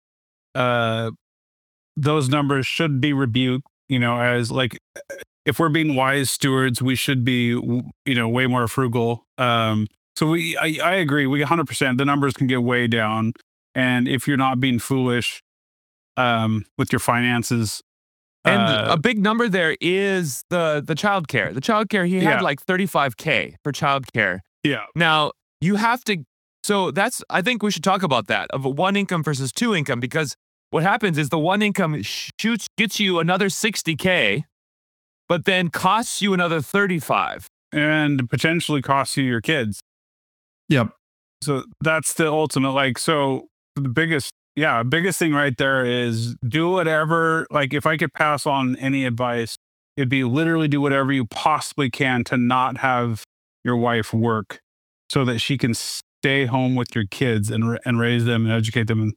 Speaker 3: those numbers should be rebuked, as like, if we're being wise stewards, we should be, way more frugal. So I agree. We 100%, the numbers can get way down. And if you're not being foolish with your finances.
Speaker 2: And a big number there is the childcare. The childcare, he had like $35K for childcare.
Speaker 3: Yeah.
Speaker 2: Now, you have to, I think we should talk about that, of one income versus two income, because what happens is the one income gets you another $60K, but then costs you another $35.
Speaker 3: And potentially costs you your kids.
Speaker 1: Yep.
Speaker 3: So that's the ultimate, like, so the biggest thing right there is do whatever, like, if I could pass on any advice, it'd be literally do whatever you possibly can to not have your wife work so that she can stay home with your kids and raise them and educate them.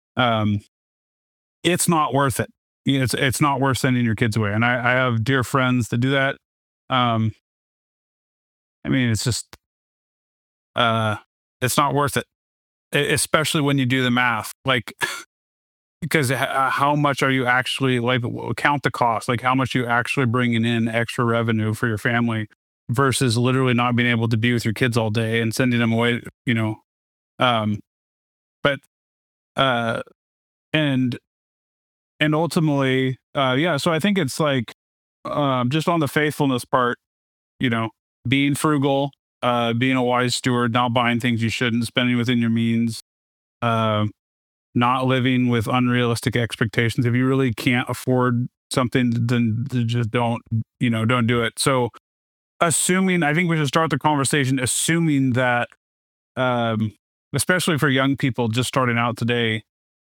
Speaker 3: It's not worth it. It's not worth sending your kids away. And I have dear friends that do that. I mean, it's just, it's not worth it, especially when you do the math. Like, because how much are you actually, like, count the cost, like how much you actually bringing in extra revenue for your family versus literally not being able to be with your kids all day and sending them away, but, and ultimately, so I think it's like, just on the faithfulness part, being frugal, being a wise steward, not buying things you shouldn't, spending within your means, not living with unrealistic expectations. If you really can't afford something, then just don't do it. So I think we should start the conversation assuming that, especially for young people just starting out today,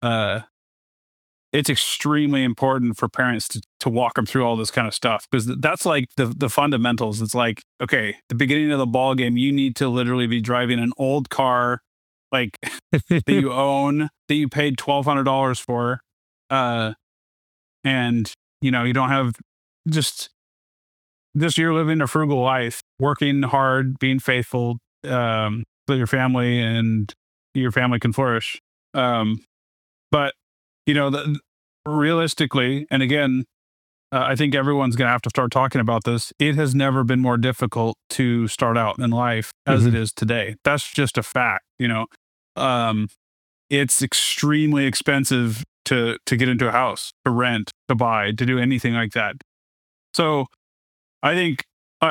Speaker 3: it's extremely important for parents to walk them through all this kind of stuff, because that's like the fundamentals. It's like, okay, the beginning of the ball game, you need to literally be driving an old car, like that you own, that you paid $1,200 for, and you don't have just you're living a frugal life, working hard, being faithful, so your family and your family can flourish. But realistically, and again, I think everyone's going to have to start talking about this. It has never been more difficult to start out in life as it is today. That's just a fact. It's extremely expensive to get into a house, to rent, to buy, to do anything like that. So I think,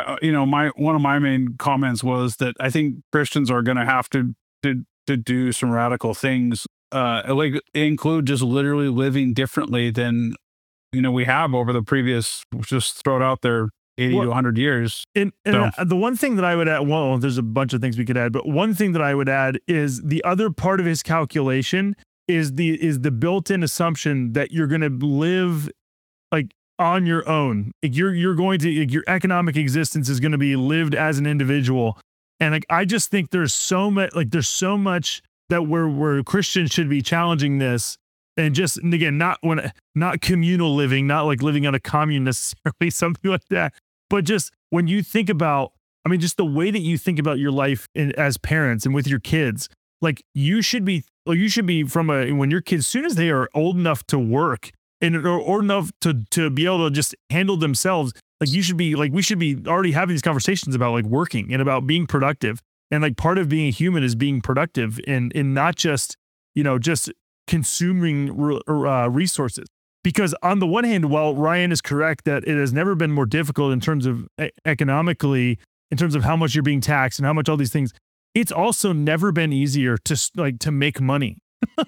Speaker 3: one of my main comments was that I think Christians are going to have to do some radical things, like include just literally living differently than we have over the previous, just throw it out there, 80 to 100 years.
Speaker 1: And the one thing that I would add, well, there's a bunch of things we could add, but one thing that I would add is the other part of his calculation is the built-in assumption that you're going to live like on your own. Like you're going to, like, your economic existence is going to be lived as an individual. And like, I just think there's so much that where Christians should be challenging this, and again, not communal living, not like living on a commune necessarily, something like that. But just when you think about, just the way that you think about your life as parents and with your kids, like you should be when your kids, as soon as they are old enough to work and or old enough to be able to just handle themselves, like we should be already having these conversations about like working and about being productive. And like part of being a human is being productive and not just, just consuming resources. Because on the one hand, while Ryan is correct that it has never been more difficult in terms of economically, in terms of how much you're being taxed and how much all these things, it's also never been easier to make money.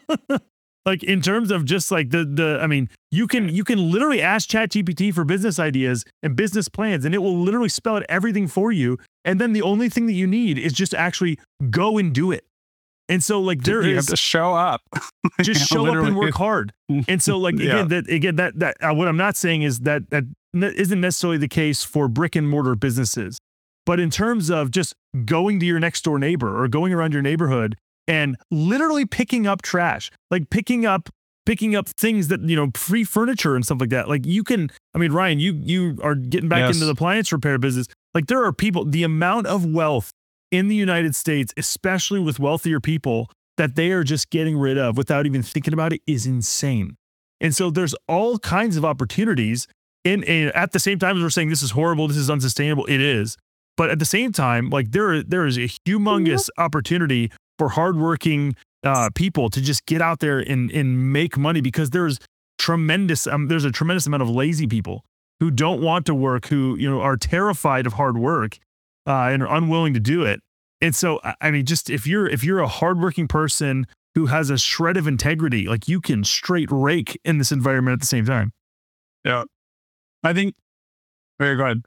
Speaker 1: Like in terms of just like you can literally ask ChatGPT for business ideas and business plans, and it will literally spell out everything for you. And then the only thing that you need is just actually go and do it. And so like
Speaker 3: you have to show up,
Speaker 1: just show up and work hard. And so like, that what I'm not saying is that isn't necessarily the case for brick and mortar businesses, but in terms of just going to your next door neighbor or going around your neighborhood and literally picking up trash, like picking up things that, free furniture and stuff like that. Like you can, Ryan, you are getting back into the appliance repair business. Like there are people, the amount of wealth in the United States, especially with wealthier people, that they are just getting rid of without even thinking about it is insane. And so there's all kinds of opportunities in at the same time as we're saying this is horrible, this is unsustainable, it is. But at the same time, like there is a humongous opportunity for hardworking people to just get out there and make money, because there's a tremendous amount of lazy people who don't want to work, who are terrified of hard work and are unwilling to do it. And so, just if you're a hardworking person who has a shred of integrity, like you can straight rake in this environment at the same time.
Speaker 3: Yeah, I think. Very good.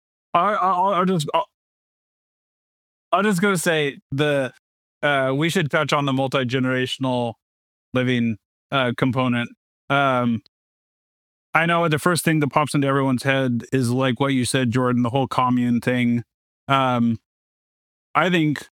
Speaker 3: I'll just go to say we should touch on the multi-generational living component. I know the first thing that pops into everyone's head is like what you said, Jordan, the whole commune thing. I think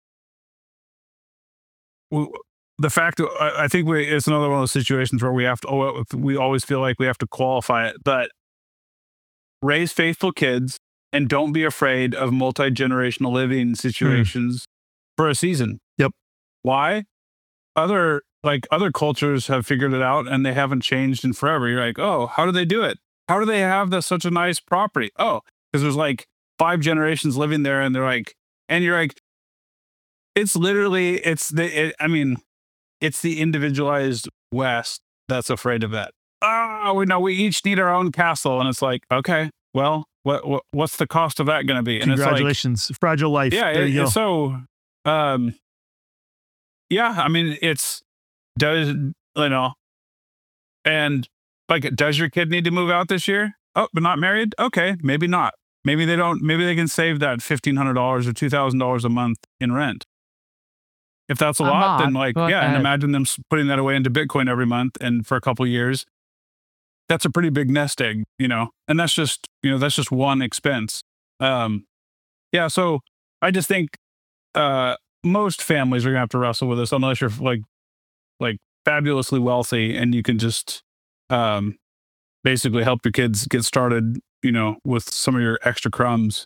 Speaker 3: the fact that I think it's another one of those situations where we always feel like we have to qualify it, but raise faithful kids, and don't be afraid of multi-generational living situations for a season.
Speaker 1: Yep.
Speaker 3: Why? Other cultures have figured it out and they haven't changed in forever. You're like, oh, how do they do it? How do they have such a nice property? Oh, because there's like 5 generations living there, and you're like, it's literally, it's the individualized West that's afraid of that. Oh, we know we each need our own castle, and it's like, okay, well, what's the cost of that going to be? And
Speaker 1: Congratulations, Fragile Life.
Speaker 3: Yeah,
Speaker 1: there you go.
Speaker 3: So, yeah, I mean, and like, does your kid need to move out this year? Oh, but not married? Okay, maybe not. Maybe they don't. Maybe they can save that $1,500 or $2,000 a month in rent. If that's a lot, then and imagine them putting that away into Bitcoin every month, and for a couple of years, that's a pretty big nest egg, and that's just one expense. Yeah. So I just think most families are gonna have to wrestle with this, unless you're like fabulously wealthy and you can just basically help your kids get started, with some of your extra crumbs.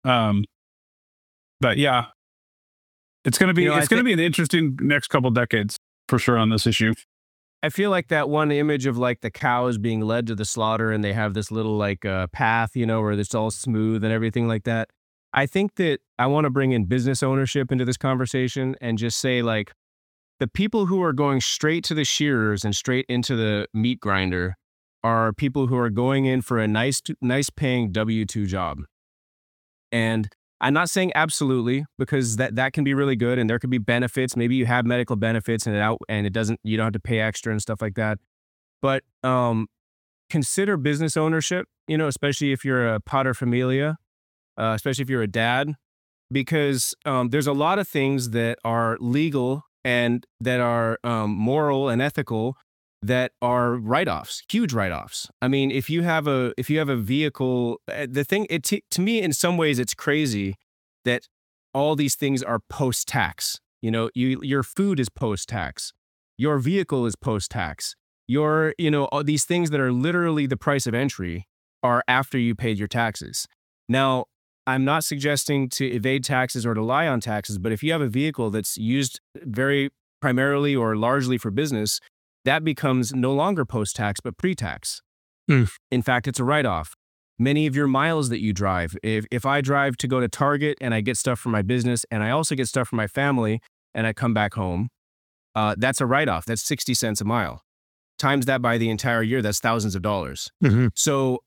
Speaker 3: But yeah, it's gonna be be an interesting next couple decades for sure on this issue.
Speaker 4: I feel like that one image of like the cows being led to the slaughter, and they have this little path, where it's all smooth and everything like that. I think that I want to bring in business ownership into this conversation and just say, like, the people who are going straight to the shearers and straight into the meat grinder are people who are going in for a nice paying W-2 job. And I'm not saying absolutely, because that can be really good, and there could be benefits. Maybe you have medical benefits and you don't have to pay extra and stuff like that. But consider business ownership, especially if you're a paterfamilia, especially if you're a dad, because there's a lot of things that are legal and that are moral and ethical that are write-offs, huge write-offs. I mean, if you have a vehicle, to me, in some ways, it's crazy that all these things are post-tax. Your food is post-tax, your vehicle is post-tax, all these things that are literally the price of entry are after you paid your taxes. Now, I'm not suggesting to evade taxes or to lie on taxes, but if you have a vehicle that's used very primarily or largely for business, that becomes no longer post-tax, but pre-tax. In fact, it's a write-off. Many of your miles that you drive, if I drive to go to Target and I get stuff for my business and I also get stuff for my family and I come back home, that's a write-off. That's 60 cents a mile. Times that by the entire year, that's thousands of dollars.
Speaker 1: Mm-hmm.
Speaker 4: So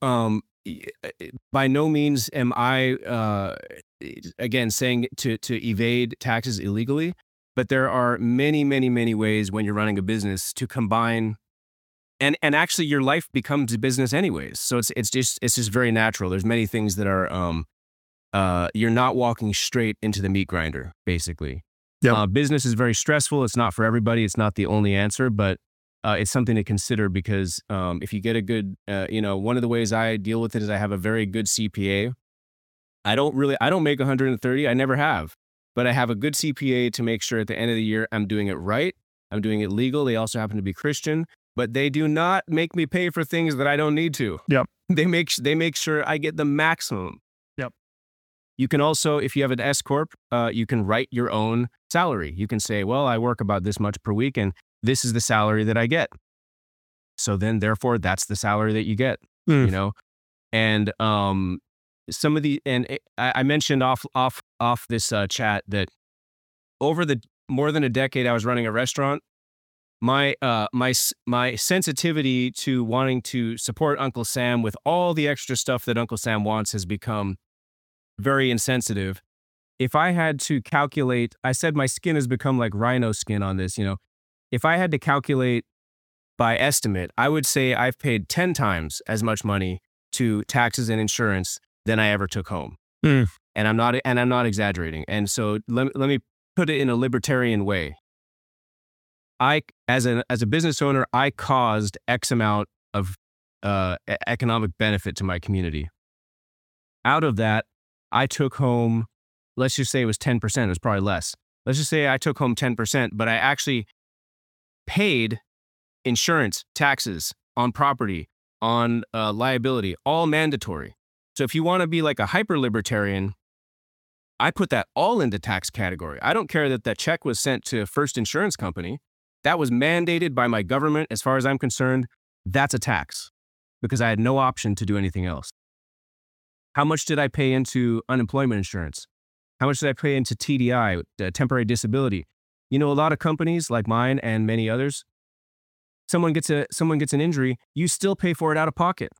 Speaker 4: by no means am I, again, saying to evade taxes illegally. But there are many, many, many ways when you're running a business to combine, and actually your life becomes a business anyways. So it's just very natural. There's many things that are you're not walking straight into the meat grinder, basically.
Speaker 1: Yep.
Speaker 4: Business is very stressful. It's not for everybody. It's not the only answer, but it's something to consider, because if you get a good, one of the ways I deal with it is I have a very good CPA. I don't make 130. I never have. But I have a good CPA to make sure at the end of the year I'm doing it right. I'm doing it legal. They also happen to be Christian, but they do not make me pay for things that I don't need to.
Speaker 1: Yep.
Speaker 4: They make sure I get the maximum.
Speaker 1: Yep.
Speaker 4: You can also, if you have an S corp, you can write your own salary. You can say, well, I work about this much per week, and this is the salary that I get. So then, therefore, that's the salary that you get. And some of the, and I mentioned off this chat that over the more than a decade I was running a restaurant, my sensitivity to wanting to support Uncle Sam with all the extra stuff that Uncle Sam wants has become very insensitive. If I had to calculate, I said my skin has become like rhino skin on this, if I had to calculate by estimate, I would say I've paid 10 times as much money to taxes and insurance than I ever took home. And I'm not exaggerating. And so let me put it in a libertarian way. As a business owner, I caused X amount of economic benefit to my community. Out of that, I took home, let's just say it was 10%. It was probably less. Let's just say I took home 10%, but I actually paid insurance, taxes on property, on liability, all mandatory. So if you want to be like a hyper libertarian, I put that all into tax category. I don't care that check was sent to First Insurance Company. That was mandated by my government. As far as I'm concerned, that's a tax because I had no option to do anything else. How much did I pay into unemployment insurance? How much did I pay into TDI, temporary disability? You know, a lot of companies like mine and many others, someone gets an injury, you still pay for it out of pocket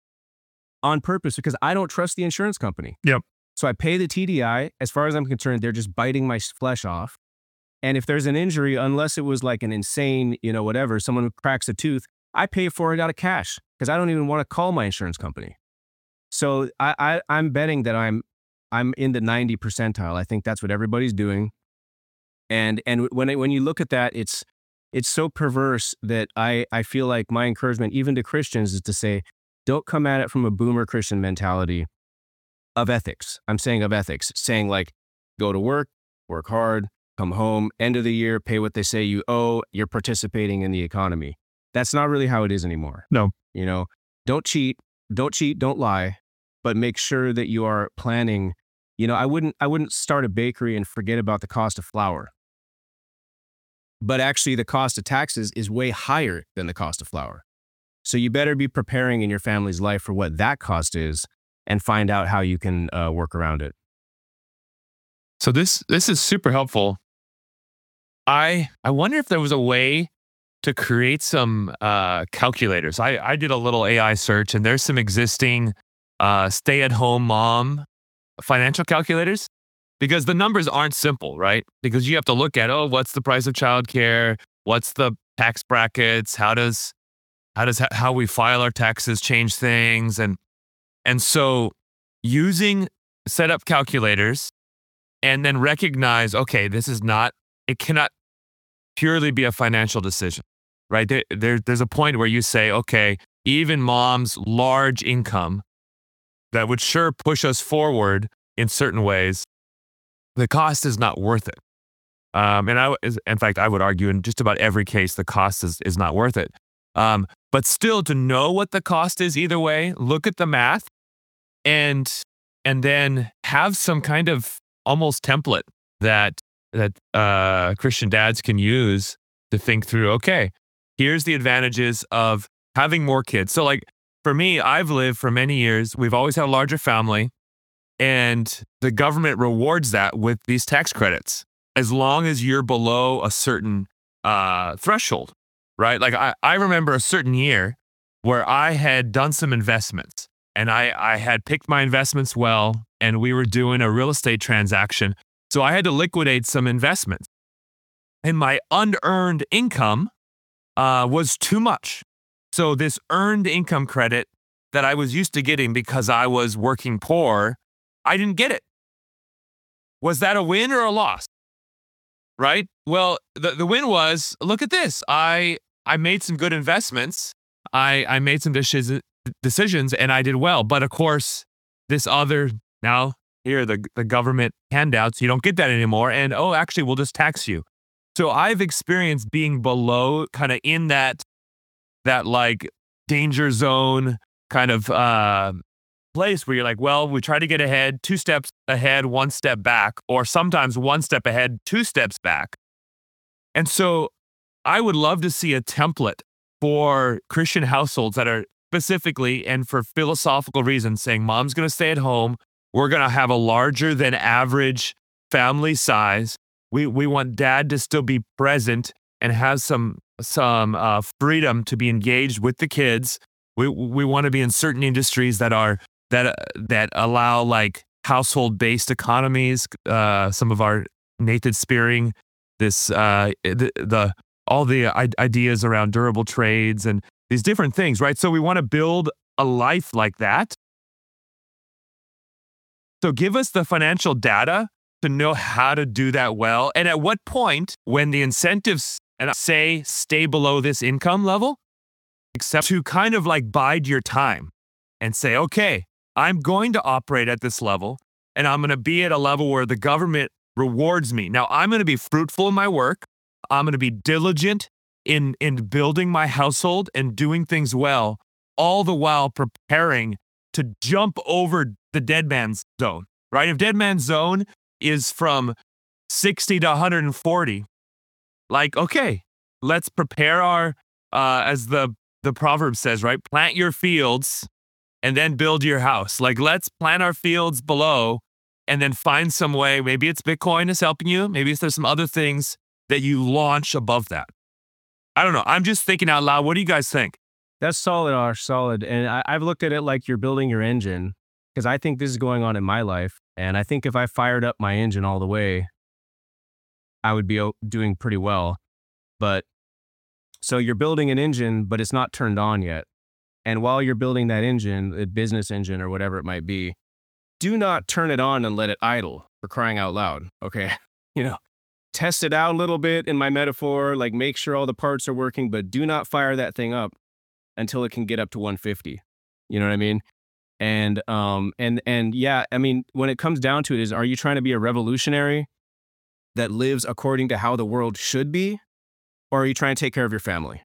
Speaker 4: on purpose because I don't trust the insurance company.
Speaker 1: Yep.
Speaker 4: So I pay the TDI. As far as I'm concerned, they're just biting my flesh off. And if there's an injury, unless it was like an insane, whatever, someone who cracks a tooth, I pay for it out of cash because I don't even want to call my insurance company. So I'm betting that I'm in the 90 percentile. I think that's what everybody's doing. And when you look at that, it's so perverse that I feel like my encouragement, even to Christians, is to say, don't come at it from a boomer Christian mentality of ethics. I'm saying of ethics, saying like, go to work hard, come home, end of the year, pay what they say you owe, you're participating in the economy. That's not really how it is anymore.
Speaker 1: No.
Speaker 4: Don't cheat, don't lie, but make sure that you are planning. I wouldn't start a bakery and forget about the cost of flour. But actually the cost of taxes is way higher than the cost of flour. So you better be preparing in your family's life for what that cost is and find out how you can work around it.
Speaker 2: So this is super helpful. I wonder if there was a way to create some calculators. I did a little AI search, and there's some existing stay-at-home mom financial calculators, because the numbers aren't simple, right? Because you have to look at, what's the price of childcare? What's the tax brackets? How we file our taxes change things? And so using setup calculators and then recognize, okay, it cannot purely be a financial decision, right? There's a point where you say, okay, even mom's large income that would sure push us forward in certain ways, the cost is not worth it. In fact, I would argue in just about every case, the cost is not worth it. But still, to know what the cost is either way, look at the math and then have some kind of almost template that Christian dads can use to think through, okay, here's the advantages of having more kids. So like for me, I've lived for many years, we've always had a larger family, and the government rewards that with these tax credits as long as you're below a certain threshold, right? Like I remember a certain year where I had done some investments, and I had picked my investments well, and we were doing a real estate transaction. So I had to liquidate some investments, and my unearned income was too much. So this earned income credit that I was used to getting because I was working poor, I didn't get it. Was that a win or a loss? Right? Well, the win was, look at this. I made some good investments. I made some decisions and I did well. But of course, this other, now here, the government handouts, you don't get that anymore. And actually, we'll just tax you. So I've experienced being below, kind of in that like danger zone kind of place where you're like, well, we try to get ahead, 2 steps ahead, 1 step back, or sometimes 1 step ahead, 2 steps back. And so I would love to see a template for Christian households that are specifically and for philosophical reasons saying, mom's going to stay at home. We're going to have a larger than average family size. We want dad to still be present and have some freedom to be engaged with the kids. We want to be in certain industries that allow like household-based economies. Some of our Nathan Spearing, this all the ideas around durable trades and these different things, right? So we want to build a life like that. So give us the financial data to know how to do that well. And at what point, when the incentives and say stay below this income level, except to kind of like bide your time and say, okay, I'm going to operate at this level and I'm going to be at a level where the government rewards me. Now I'm going to be fruitful in my work. I'm going to be diligent in building my household and doing things well, all the while preparing to jump over the dead man's zone, right? If dead man's zone is from 60 to 140, like, okay, let's prepare our, as the proverb says, right? Plant your fields and then build your house. Like, let's plant our fields below and then find some way. Maybe it's Bitcoin is helping you. Maybe there's some other things that you launch above that. I don't know. I'm just thinking out loud. What do you guys think?
Speaker 4: That's solid, Ash, solid. And I've looked at it like you're building your engine, because I think this is going on in my life. And I think if I fired up my engine all the way, I would be doing pretty well. But so you're building an engine, but it's not turned on yet. And while you're building that engine, a business engine or whatever it might be, do not turn it on and let it idle, for crying out loud. Okay. Test it out a little bit in my metaphor, like make sure all the parts are working, but do not fire that thing up until it can get up to 150. You know what I mean? And yeah, I mean, when it comes down to it, are you trying to be a revolutionary that lives according to how the world should be? Or are you trying to take care of your family?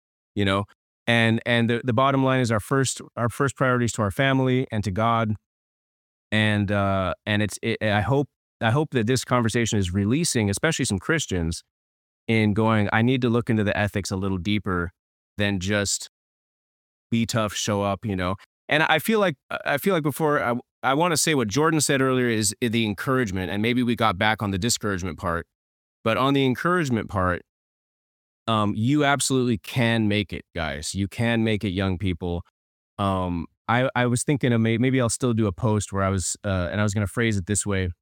Speaker 4: And the bottom line is our first priority is to our family and to God. And I hope that this conversation is releasing, especially some Christians, in going, I need to look into the ethics a little deeper than just be tough, show up, And I feel like before, I want to say what Jordan said earlier is the encouragement, and maybe we got back on the discouragement part, but on the encouragement part, you absolutely can make it, guys. You can make it, young people. I was thinking of maybe I'll still do a post where I was going to phrase it this way.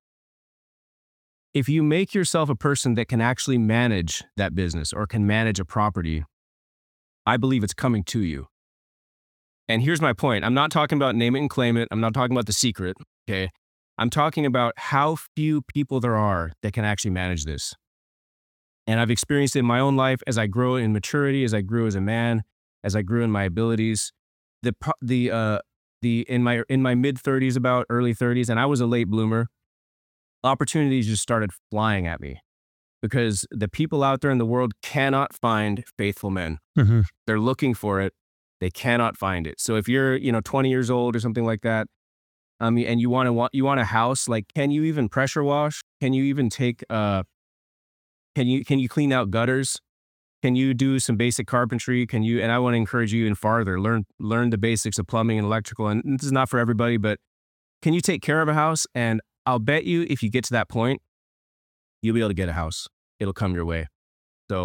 Speaker 4: If you make yourself a person that can actually manage that business or can manage a property, I believe it's coming to you. And here's my point. I'm not talking about name it and claim it. I'm not talking about The Secret, okay? I'm talking about how few people there are that can actually manage this. And I've experienced it in my own life as I grow in maturity, as I grew as a man, as I grew in my abilities. In my mid 30s, about early 30s, and I was a late bloomer, opportunities just started flying at me because the people out there in the world cannot find faithful men.
Speaker 1: Mm-hmm.
Speaker 4: They're looking for it. They cannot find it. So if you're, 20 years old or something like that, and you want a house, like, can you even pressure wash? Can you even take, can you clean out gutters? Can you do some basic carpentry? And I want to encourage you even farther, learn the basics of plumbing and electrical. And this is not for everybody, but can you take care of a house? And I'll bet you if you get to that point, you'll be able to get a house. It'll come your way. So,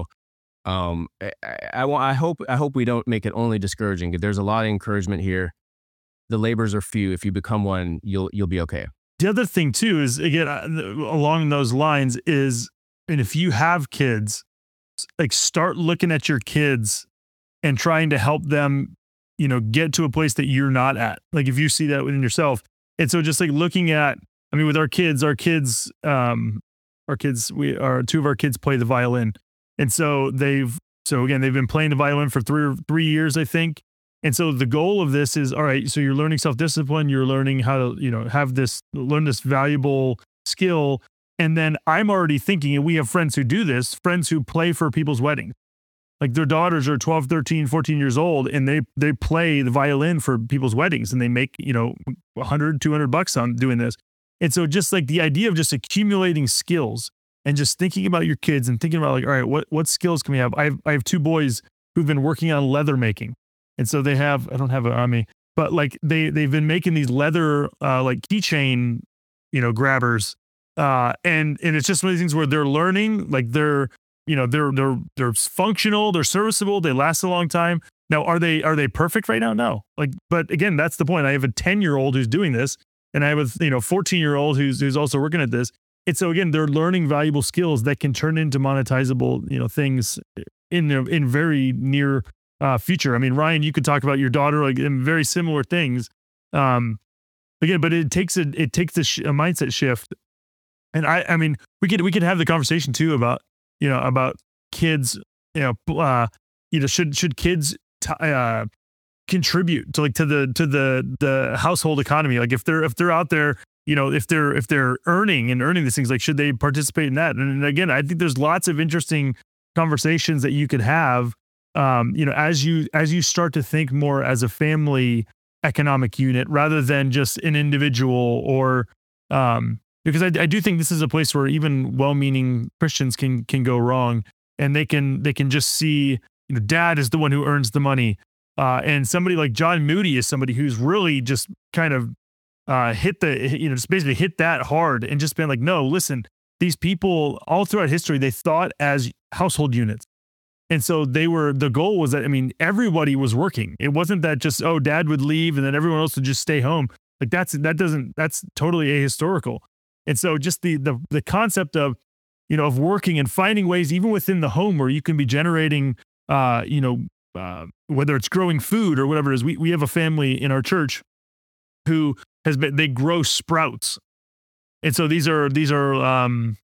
Speaker 4: I hope we don't make it only discouraging. There's a lot of encouragement here. The labors are few. If you become one, you'll be okay.
Speaker 1: The other thing too is, again, along those lines is, and if you have kids, like, start looking at your kids and trying to help them, get to a place that you're not at. Like, if you see that within yourself. And so just like looking at, with our kids, two of our kids play the violin. And so they've been playing the violin for 3 years, I think. And so the goal of this is, all right, so you're learning self-discipline, you're learning how to, learn this valuable skill. And then I'm already thinking, and we have friends who do this, friends who play for people's weddings. Like, their daughters are 12, 13, 14 years old, and they play the violin for people's weddings, and they make, $100, $200 on doing this. And so just like the idea of just accumulating skills and just thinking about your kids and thinking about, like, all right, what skills can we have? I have two boys who've been working on leather making. And so I don't have it on me, but like they've been making these leather, like keychain, grabbers. And it's just one of these things where they're learning, like they're functional, they're serviceable, they last a long time. Now, are they perfect right now? No. Like, but again, that's the point. I have a 10-year-old who's doing this, and I have a 14-year-old who's also working at this. And so again, they're learning valuable skills that can turn into monetizable, things in very near future. Ryan, you could talk about your daughter, like, in very similar things. Again, but it takes a mindset shift. And we could have the conversation too about kids. Should kids contribute to the household economy? Like, if they're out there, if they're earning these things, like, should they participate in that? And again, I think there's lots of interesting conversations that you could have. As you start to think more as a family economic unit rather than just an individual or because I do think this is a place where even well-meaning Christians can go wrong, and they can just see, dad is the one who earns the money, and somebody like John Moody is somebody who's really just kind of just basically hit that hard and just been like, no, listen, these people all throughout history, they thought as household units. And so the goal was that, everybody was working. It wasn't that just, oh, dad would leave and then everyone else would just stay home. Like that's totally ahistorical. And so just the concept of, of working and finding ways, even within the home, where you can be generating, whether it's growing food or whatever it is. We have a family in our church who they grow sprouts. And so these are there's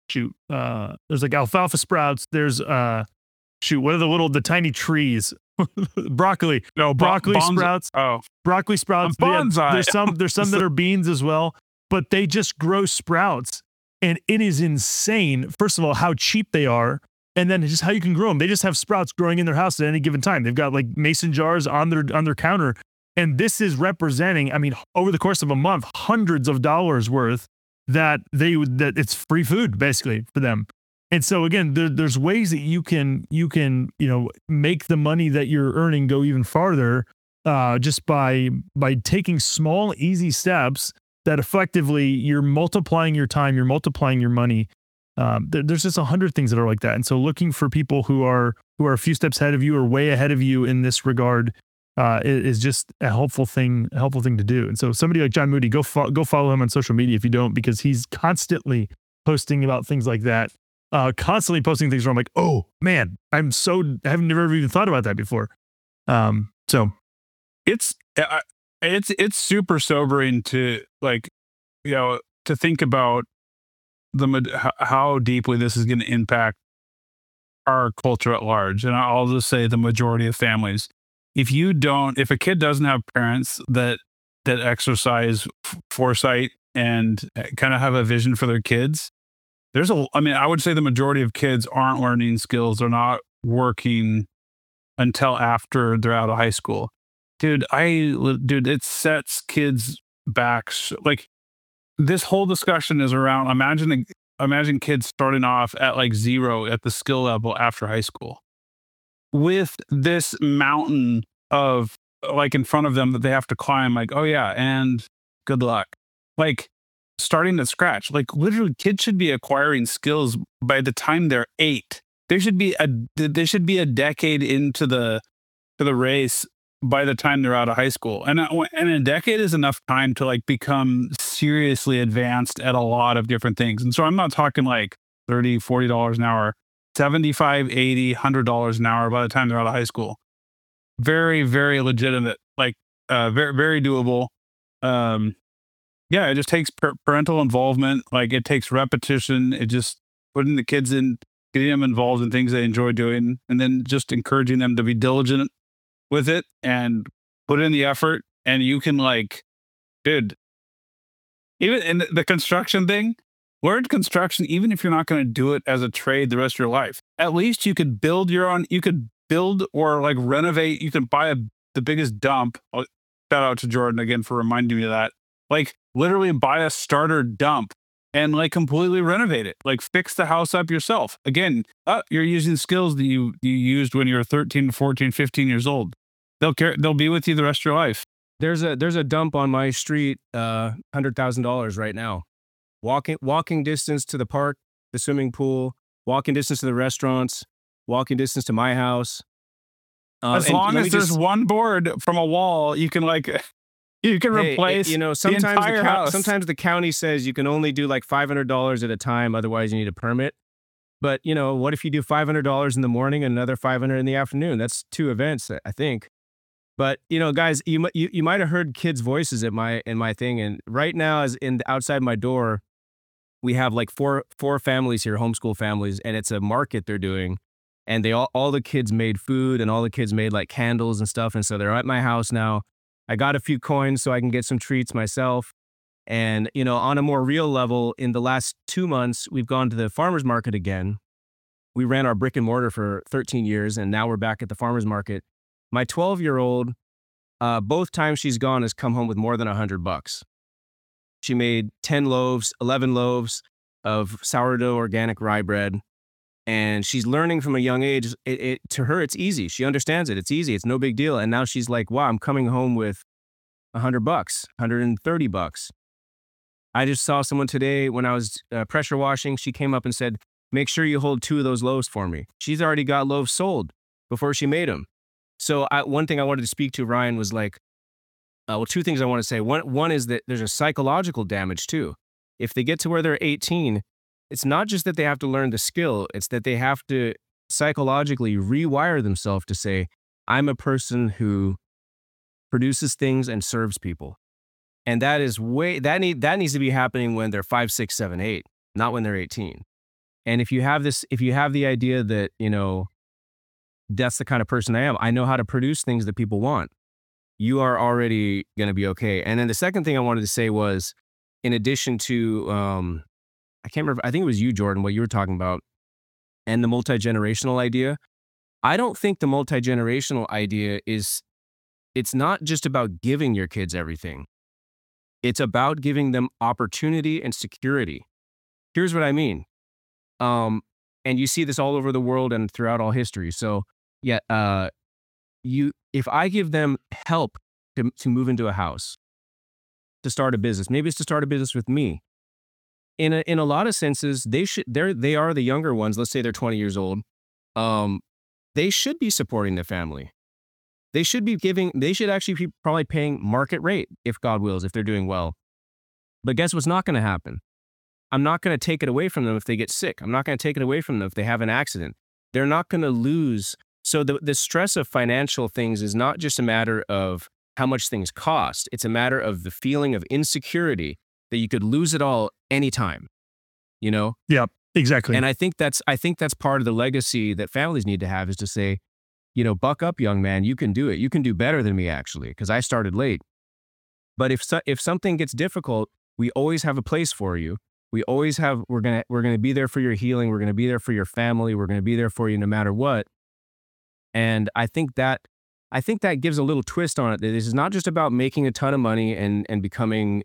Speaker 1: like alfalfa sprouts. There's what are the tiny trees? Broccoli. No, broccoli sprouts.
Speaker 3: Oh,
Speaker 1: broccoli sprouts.
Speaker 3: Bonsai.
Speaker 1: There's some that are beans as well, but they just grow sprouts. And it is insane, first of all, how cheap they are, and then just how you can grow them. They just have sprouts growing in their house at any given time. They've got like mason jars on their counter. And this is representing, over the course of a month, hundreds of dollars worth that it's free food basically for them. And so again, there's ways that you can make the money that you're earning go even farther, just by taking small, easy steps that effectively you're multiplying your time, you're multiplying your money. There's just 100 things that are like that. And so looking for people who are a few steps ahead of you or way ahead of you in this regard is just a helpful thing to do. And so somebody like John Moody, go follow him on social media if you don't, because he's constantly posting about things like that. Constantly posting things where I'm like, oh man, I have never even thought about that before. So
Speaker 3: it's super sobering to to think about how deeply this is going to impact our culture at large. And I'll just say the majority of families, if a kid doesn't have parents that exercise foresight and kind of have a vision for their kids, I would say the majority of kids aren't learning skills. They're not working until after they're out of high school. Dude, it sets kids back. Like, this whole discussion is around imagine kids starting off at like 0 at the skill level after high school, with this mountain of like in front of them that they have to climb. Like, oh yeah, and good luck. Like, starting at scratch. Like, literally, kids should be acquiring skills by the time they're 8. They should be a decade into the race by the time they're out of high school. And a decade is enough time to like become seriously advanced at a lot of different things. And so I'm not talking like $30, $40 an hour, $75, $80, $100 an hour by the time they're out of high school. Very, very legitimate, like very, very doable. Yeah, it just takes parental involvement. Like, it takes repetition. It just putting the kids in, getting them involved in things they enjoy doing, and then just encouraging them to be diligent with it and put in the effort. And you can dude, even in the construction thing, learn construction, even if you're not going to do it as a trade the rest of your life. At least you could build or like renovate. You can buy the biggest dump. Shout out to Jordan again for reminding me of that. Like, literally buy a starter dump and like completely renovate it. Like, fix the house up yourself. Again, you're using skills that you used when you were 13, 14, 15 years old. They'll be with you the rest of your life.
Speaker 4: There's a dump on my street, $100,000 right now. Walking distance to the park, the swimming pool, walking distance to the restaurants, walking distance to my house.
Speaker 3: As long as there's one board from a wall, you can replace
Speaker 4: sometimes
Speaker 3: the entire house.
Speaker 4: Sometimes the county says you can only do like $500 at a time, otherwise you need a permit. But what if you do $500 in the morning and another $500 in the afternoon? That's 2 events, I think. But guys, you might have heard kids' voices in my thing, and right now, as in outside my door, we have like four families here, homeschool families, and it's a market they're doing, and they all the kids made food, and all the kids made like candles and stuff, and so they're at my house now. I got a few coins so I can get some treats myself. And, on a more real level, in the last 2 months, we've gone to the farmer's market again. We ran our brick and mortar for 13 years, and now we're back at the farmer's market. My 12-year-old Both times she's gone has come home with more than $100. She made 10 loaves, 11 loaves of sourdough organic rye bread. And she's learning from a young age. To her, it's easy. She understands it. It's easy. It's no big deal. And now she's like, wow, I'm coming home with $100, $130. I just saw someone today when I was pressure washing. She came up and said, make sure you hold 2 of those loaves for me. She's already got loaves sold before she made them. So one thing I wanted to speak to, Ryan, was like, 2 things I want to say. One is that there's a psychological damage too. If they get to where they're 18, it's not just that they have to learn the skill, it's that they have to psychologically rewire themselves to say, I'm a person who produces things and serves people. And that is that needs to be happening when they're 5, 6, 7, 8, not when they're 18. And if you have the idea that, that's the kind of person I am, I know how to produce things that people want, you are already going to be okay. And then the second thing I wanted to say was, in addition to, I can't remember, I think it was you, Jordan, what you were talking about, and the multi-generational idea. I don't think the multi-generational idea it's not just about giving your kids everything. It's about giving them opportunity and security. Here's what I mean. And you see this all over the world and throughout all history. So yeah, if I give them help to move into a house, to start a business, maybe it's to start a business with me. In a lot of senses, they are the younger ones. Let's say they're 20 years old. They should be supporting the family. They should actually be probably paying market rate, if God wills, if they're doing well. But guess what's not going to happen? I'm not going to take it away from them if they get sick. I'm not going to take it away from them if they have an accident. They're not going to lose. So the stress of financial things is not just a matter of how much things cost. It's a matter of the feeling of insecurity that you could lose it all anytime,
Speaker 1: Yeah, exactly.
Speaker 4: And I think that's part of the legacy that families need to have, is to say, buck up, young man, you can do it. You can do better than me, actually, because I started late. But if something gets difficult, we always have a place for you. We're going to be there for your healing. We're going to be there for your family. We're going to be there for you no matter what. And I think that gives a little twist on it. That this is not just about making a ton of money and becoming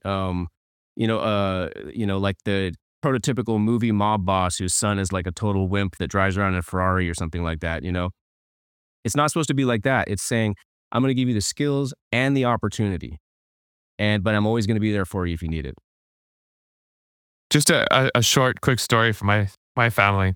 Speaker 4: like the prototypical movie mob boss whose son is like a total wimp that drives around in a Ferrari or something like that. It's not supposed to be like that. It's saying, I'm going to give you the skills and the opportunity, but I'm always going to be there for you if you need it.
Speaker 2: Just a short, quick story from my family.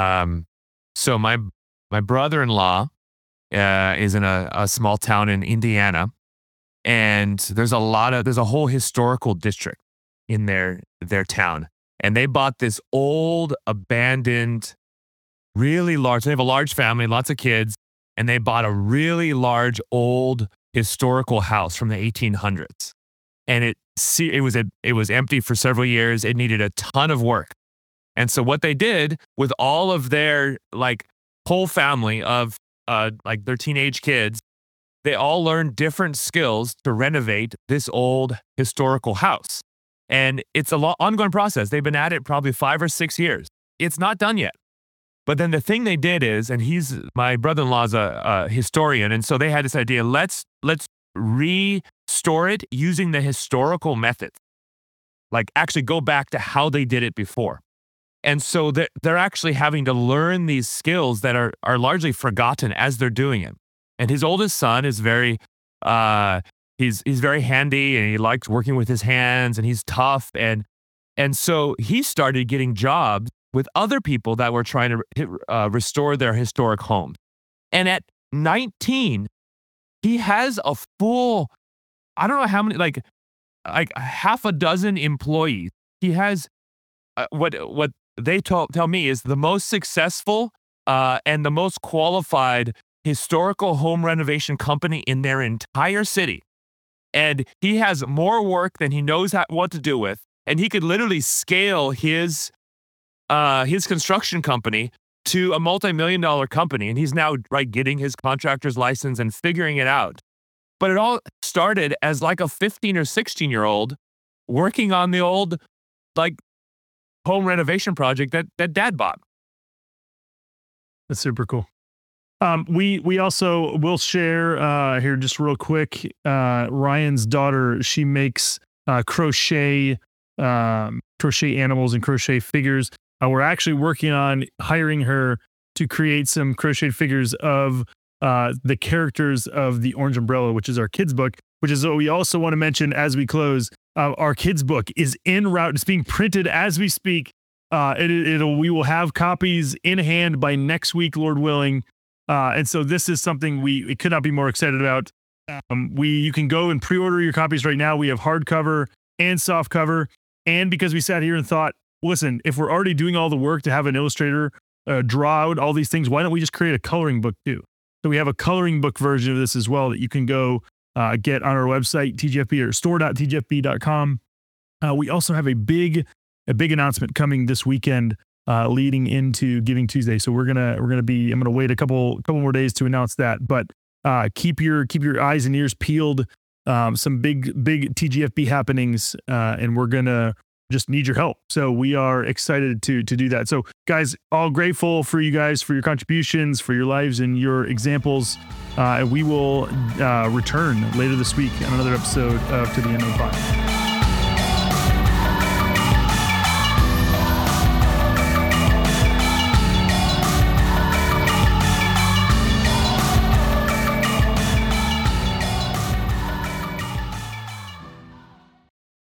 Speaker 2: So my brother-in-law is in a small town in Indiana, and there's a whole historical district in their town. And they bought this old, abandoned, really large, they have a large family, lots of kids, and they bought a really large, old historical house from the 1800s. And it was empty for several years. It needed a ton of work. And so what they did with all of their whole family of their teenage kids, they all learned different skills to renovate this old historical house. And it's an ongoing process. They've been at it probably 5 or 6 years. It's not done yet. But then the thing they did is, and my brother-in-law's a historian, and so they had this idea, let's restore it using the historical methods. Actually go back to how they did it before. And so they're actually having to learn these skills that are largely forgotten as they're doing it. And his oldest son is very, he's very handy, and he likes working with his hands, and he's tough. And so he started getting jobs with other people that were trying to restore their historic homes. And at 19, he has a full, I don't know how many, like half a dozen employees. He has what they tell me is the most successful and the most qualified historical home renovation company in their entire city. And he has more work than he knows what to do with. And he could literally scale his construction company to a multi-million-dollar company. And he's now getting his contractor's license and figuring it out. But it all started as a 15 or 16-year-old working on the old home renovation project that dad bought.
Speaker 1: That's super cool. We also will share here just real quick. Ryan's daughter, she makes crochet animals and crochet figures. We're actually working on hiring her to create some crocheted figures of the characters of the Orange Umbrella, which is our kids book, which is what we also want to mention as we close. Our kids book is en route. It's being printed as we speak. We will have copies in hand by next week, Lord willing. And so this is something we could not be more excited about. You can go and pre-order your copies right now. We have hardcover and soft cover. And because we sat here and thought, listen, if we're already doing all the work to have an illustrator draw out all these things, why don't we just create a coloring book too? So we have a coloring book version of this as well that you can go get on our website, TGFB or store.tgfb.com. We also have a big announcement coming this weekend, leading into Giving Tuesday. So I'm gonna wait a couple more days to announce that. But keep your eyes and ears peeled. Some big TGFB happenings, and we're gonna just need your help. So we are excited to do that. So guys, all grateful for you guys, for your contributions, for your lives and your examples. And we will return later this week on another episode of To the Unknown Pod.